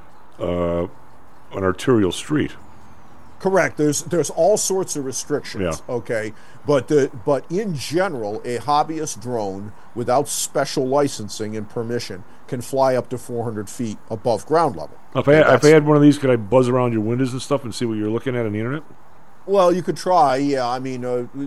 an arterial street. Correct. There's all sorts of restrictions. Yeah. Okay, but in general, a hobbyist drone without special licensing and permission can fly up to 400 feet above ground level. If I had one of these, could I buzz around your windows and stuff and see what you're looking at on the internet? Well, you could try. Yeah, I mean,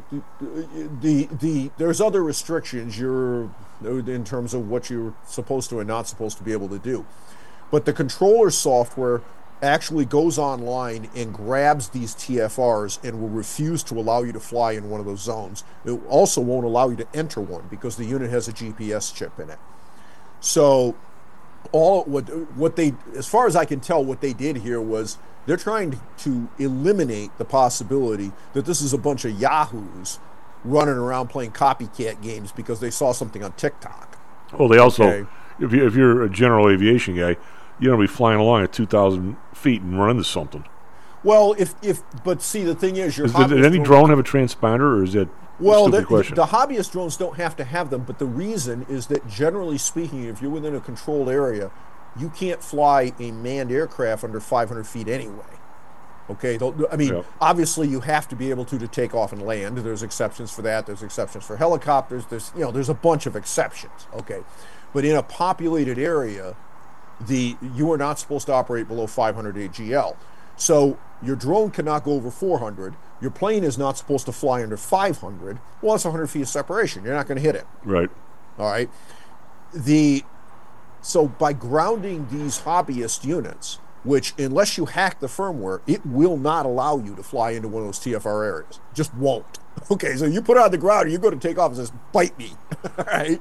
there's other restrictions in terms of what you're supposed to and not supposed to be able to do, but the controller software actually goes online and grabs these TFRs and will refuse to allow you to fly in one of those zones. It also won't allow you to enter one because the unit has a GPS chip in it. So what they, as far as I can tell, what they did here was they're trying to eliminate the possibility that this is a bunch of yahoos running around playing copycat games because they saw something on TikTok. Well, they also, if you're a general aviation guy, you don't be flying along at 2,000 feet and run into something. Well, but see, the thing is, did any drone have a transponder, or is that well, a stupid question? The hobbyist drones don't have to have them, but the reason is that generally speaking, if you're within a controlled area, you can't fly a manned aircraft under 500 feet anyway. Okay, I mean, obviously you have to be able to take off and land. There's exceptions for that. There's exceptions for helicopters. There's a bunch of exceptions. Okay, but in a populated area, you are not supposed to operate below 500 AGL. So your drone cannot go over 400. Your plane is not supposed to fly under 500. Well, that's 100 feet of separation. You're not going to hit it. Right. All right. So by grounding these hobbyist units, which unless you hack the firmware, it will not allow you to fly into one of those TFR areas. Just won't. Okay, so you put it on the ground, you're going to take off and says, bite me. All right.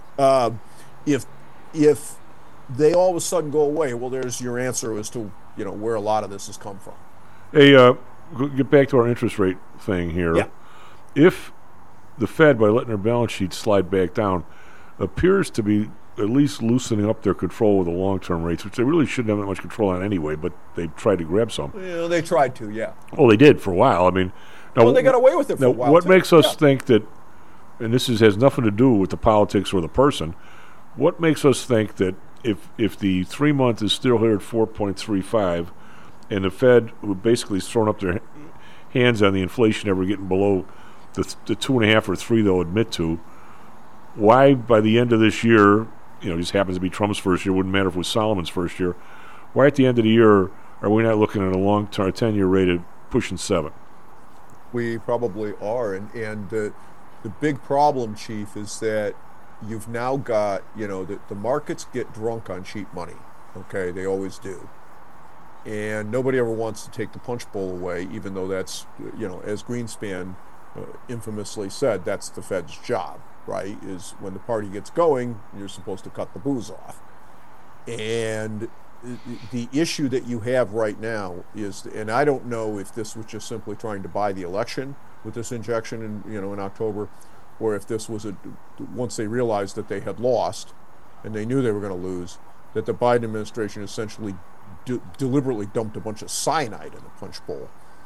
If they all of a sudden go away, well, there's your answer as to where a lot of this has come from. Hey, get back to our interest rate thing here. Yeah. If the Fed, by letting their balance sheet slide back down, appears to be at least loosening up their control with the long-term rates, which they really shouldn't have that much control on anyway, but they tried to grab some. Yeah, they tried to, yeah. Well, they did for a while. I mean, now, they got away with it for a while. What makes us think that, and this has nothing to do with the politics or the person, what makes us think that if the 3-month is still here at 4.35, and the Fed basically is throwing up their hands on the inflation ever getting below the 2.5 or 3 they'll admit to, why by the end of this year, just happens to be Trump's first year, wouldn't matter if it was Solomon's first year, why at the end of the year are we not looking at a long-term 10-year rate of pushing 7? We probably are, and the big problem, Chief, is that you've now got, the markets get drunk on cheap money. Okay, they always do. And nobody ever wants to take the punch bowl away, even though that's, as Greenspan infamously said, that's the Fed's job, right? Is when the party gets going, you're supposed to cut the booze off. And the issue that you have right now is, and I don't know if this was just simply trying to buy the election with this injection in October, or if this was once they realized that they had lost and they knew they were going to lose, that the Biden administration essentially deliberately dumped a bunch of cyanide in the punch bowl.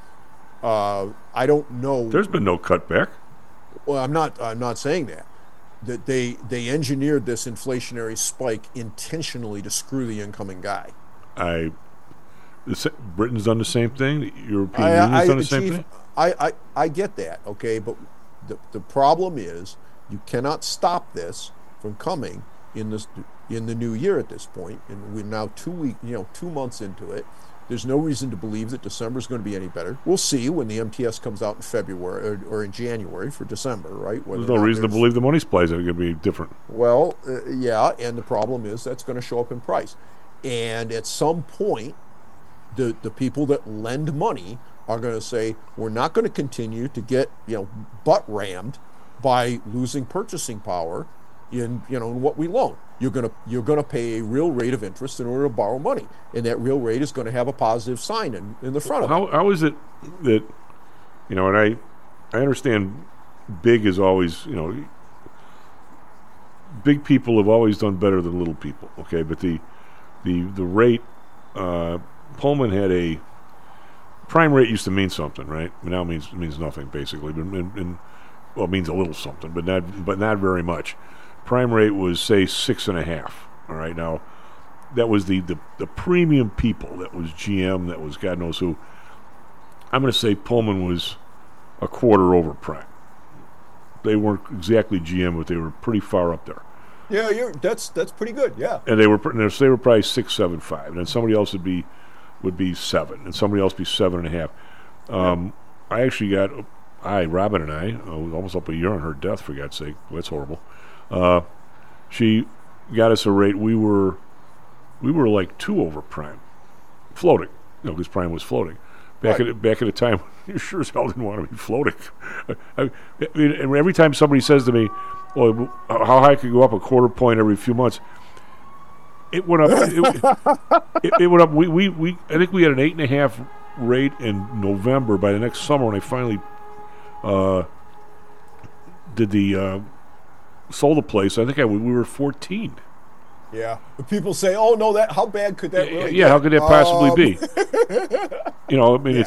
I don't know. There's been no cutback. Well, I'm not saying that. That they engineered this inflationary spike intentionally to screw the incoming guy. Britain's done the same thing. The European Union's done the same thing. I get that, okay, but the problem is you cannot stop this from coming in the new year at this point, and we're now 2 months into it. There's no reason to believe that December is going to be any better. We'll see when the MTS comes out in February or in January for December, right? There's no reason to believe the money supplies are going to be different. Well, yeah, and the problem is that's going to show up in price. And at some point, the people that lend money are going to say, we're not going to continue to get butt rammed by losing purchasing power in what we loan. You're gonna pay a real rate of interest in order to borrow money, and that real rate is going to have a positive sign in the front of it. How is it that and I understand big is always big people have always done better than little people, okay, but the rate Pullman had a prime rate used to mean something, right? Now it means nothing basically, but it means a little something, but not very much. Prime rate was, say, 6.5. All right, now that was the premium people. That was GM. That was God knows who. I'm going to say Pullman was a quarter over prime. They weren't exactly GM, but they were pretty far up there. Yeah, that's pretty good. Yeah. And they were probably 6.75, and then somebody else would be 7, and somebody else be 7.5. I actually got Robin and I was almost up a year on her death, for God's sake. Well, that's horrible. She got us a rate. We were like 2 over prime, floating. Because prime was floating. Back at a time, you sure as hell didn't want to be floating. I mean, every time somebody says to me, "Well, how high could go up a quarter point every few months?" It went up. It went up. We I think we had an 8.5 rate in November. By the next summer, when I finally did the sold the place, I think we were 14. Yeah, but people say, "Oh no, that how bad could that really?" Yeah, how could that possibly be? I mean,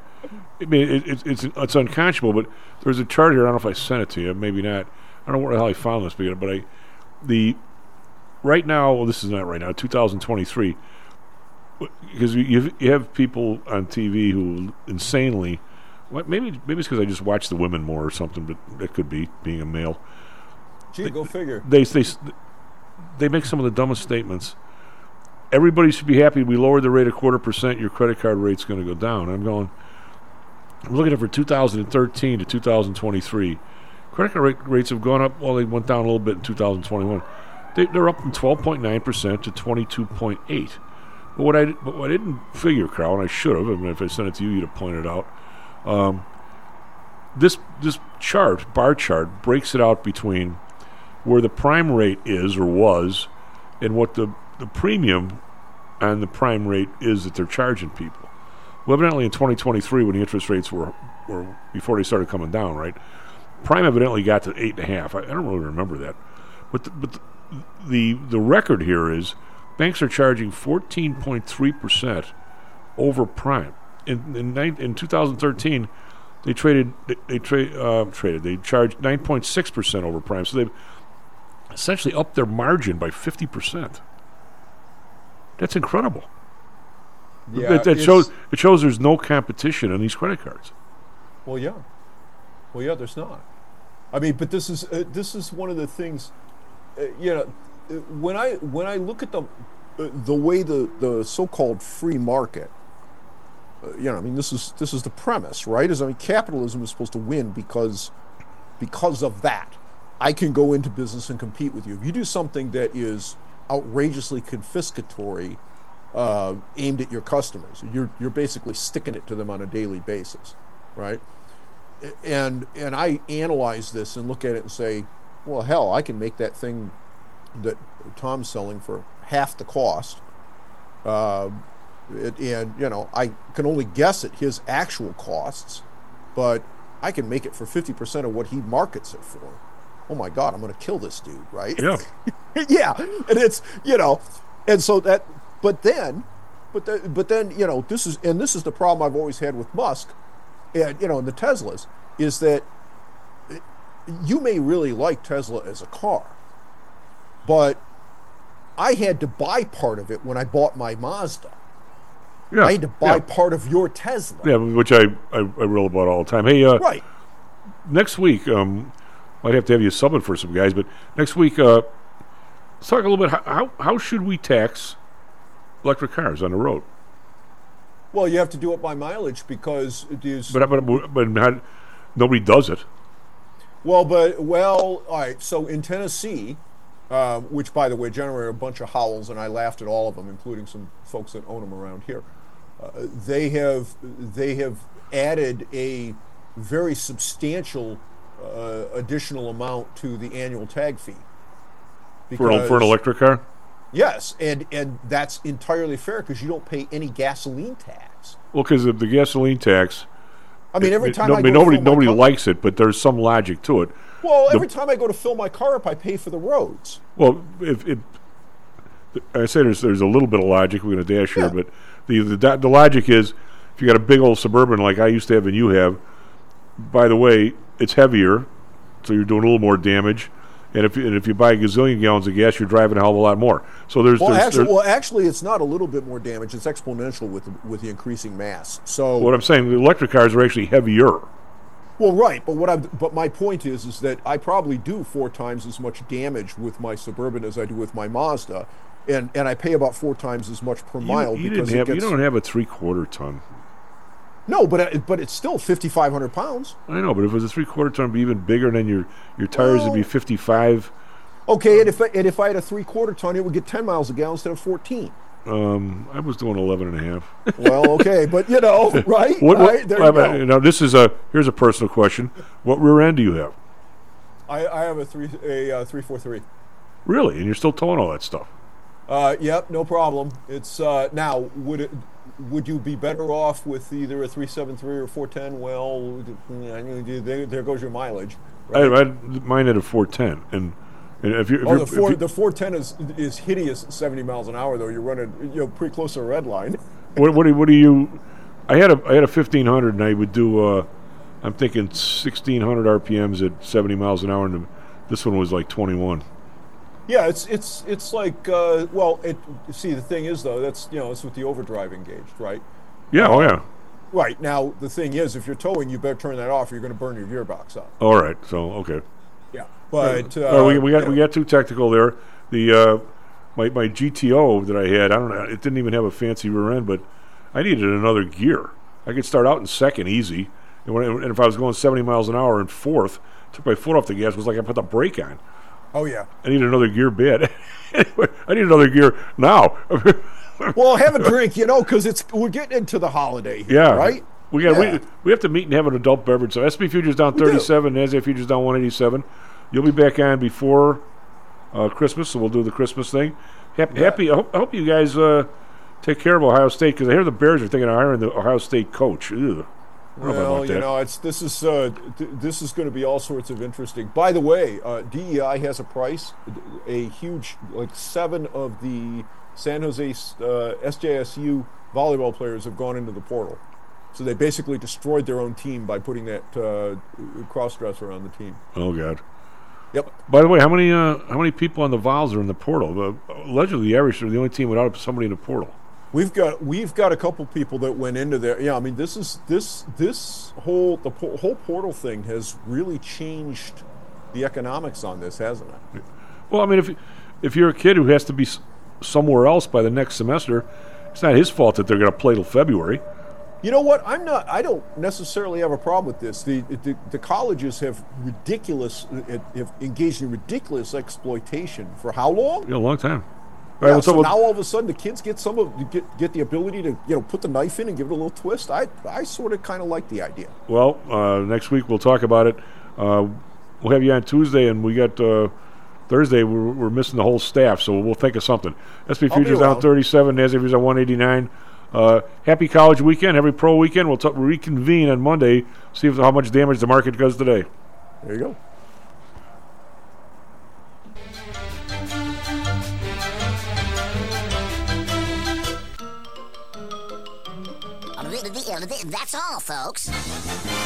it's unconscionable. But there's a chart here. I don't know if I sent it to you. Maybe not. I don't know where the hell I found this, but right now. Well, this is not right now. 2023. Because you have people on TV who insanely. Maybe it's because I just watch the women more or something, but it could be being a male. Gee, go figure. They make some of the dumbest statements. Everybody should be happy we lowered the rate a 0.25%. Your credit card rate's going to go down. I'm looking at it for 2013 to 2023. Credit card rates have gone up. Well, they went down a little bit in 2021. They're up from 12.9% to 22.8%. But what I didn't figure, Carl, and I should have. I mean, if I sent it to you, you'd have pointed out. This bar chart, breaks it out between where the prime rate is or was and what the premium on the prime rate is that they're charging people. Well, evidently in 2023, when the interest rates were before they started coming down, right? Prime evidently got to 8.5. I don't really remember that, but the record here is banks are charging 14.3% over prime. In 2013, they charged 9.6% over prime. So they've essentially upped their margin by 50%. That's incredible. Yeah, it shows there's no competition on these credit cards. Well, yeah, there's not. I mean, but this is one of the things. When I look at the way the so-called free market. I mean, this is the premise, right? Capitalism is supposed to win because of that. I can go into business and compete with you. If you do something that is outrageously confiscatory, aimed at your customers, you're basically sticking it to them on a daily basis, right? And I analyze this and look at it and say, well, hell, I can make that thing that Tom's selling for half the cost. I can only guess at his actual costs, but I can make it for 50% of what he markets it for. Oh my God, I'm going to kill this dude, right? Yeah. Yeah, and it's and so that, but then, this is the problem I've always had with Musk, and and the Teslas, is that you may really like Tesla as a car, but I had to buy part of it when I bought my Mazda. Yeah, I had to buy part of your Tesla. Yeah, which I reel about all the time. Hey, right. Next week, might have to have you subbing for some guys, but next week, let's talk a little bit. How should we tax electric cars on the road? Well, you have to do it by mileage because it is. But nobody does it. Well, all right. So in Tennessee, which by the way generated a bunch of howls, and I laughed at all of them, including some folks that own them around here. They have added a very substantial additional amount to the annual tag fee for an electric car. Yes, and that's entirely fair because you don't pay any gasoline tax. Well, because of the gasoline tax. I mean, every time nobody likes it, but there's some logic to it. Well, every time I go to fill my car up, I pay for the roads. Well, I say there's a little bit of logic. We're going to dash here, but the logic is if you got a big old Suburban like I used to have and you have. By the way, it's heavier, so you're doing a little more damage. And if you buy a gazillion gallons of gas, you're driving a hell of a lot more. So actually, it's not a little bit more damage. It's exponential with the increasing mass. So what I'm saying, the electric cars are actually heavier. Well, right, but my point is that I probably do 4 times as much damage with my Suburban as I do with my Mazda, and I pay about 4 times as much per mile. You don't have a 3/4 ton. No, but it's still 5,500 pounds. I know, but if it was a 3/4 ton, it'd be even bigger. Then your tires would be 55. Okay, and if I had a 3/4 ton, it would get 10 miles a gallon instead of 14. I was doing 11.5. Well, okay, but right? Right, there you go. Now here's a personal question. What rear end do you have? I have a 343. Really, and you're still towing all that stuff? Yep, no problem. It's now would you be better off with either a 373 or 410? Well, there goes your mileage. Right? I mine at a 410, and if you the 410 is hideous at 70 miles an hour though. You're running pretty close to a red line. What do you? I had a 1500, and I would do. I'm thinking 1600 RPMs at 70 miles an hour, and this one was like 21. Yeah, it's like see, the thing is though, that's it's with the overdrive engaged, right? Yeah, oh yeah. Right, now the thing is, if you're towing, you better turn that off or you're going to burn your gearbox up. All right, so okay. Yeah. But we got too technical there. The my GTO that I had, I don't know, it didn't even have a fancy rear end, but I needed another gear. I could start out in second easy, and if I was going 70 miles an hour in fourth, took my foot off the gas, it was like I put the brake on. Oh yeah. I need another gear bad. I need another gear now. Well, have a drink, because we're getting into the holiday here, yeah. Right? We have to meet and have an adult beverage. So SP Futures down 37, NASDAQ Futures down 187. You'll be back on before Christmas, so we'll do the Christmas thing. Happy. I hope you guys take care of Ohio State, because I hear the Bears are thinking of hiring the Ohio State coach. Ugh. Well, this is going to be all sorts of interesting. By the way, DEI has a price. A huge, 7 of the San Jose SJSU volleyball players have gone into the portal. So they basically destroyed their own team by putting that cross-dresser on the team. Oh God. Yep. By the way, how many people on the Vols are in the portal? Allegedly, the Irish are the only team without somebody in the portal. We've got a couple people that went into there. Yeah, I mean, this whole portal thing has really changed the economics on this, hasn't it? Well, I mean, if you're a kid who has to be somewhere else by the next semester, it's not his fault that they're going to play till February. You know what? I don't necessarily have a problem with this. The colleges have engaged in ridiculous exploitation for how long? Yeah, a long time. Yeah, right, so now all of a sudden the kids get the ability to put the knife in and give it a little twist. I sort of kind of like the idea. Well, next week we'll talk about it. We'll have you on Tuesday, and we got Thursday. We're missing the whole staff, so we'll think of something. SP Futures down 37, NASDAQ Futures on 189. Happy college weekend, happy pro weekend. We'll reconvene on Monday, see how much damage the market does today. There you go. That's all, folks.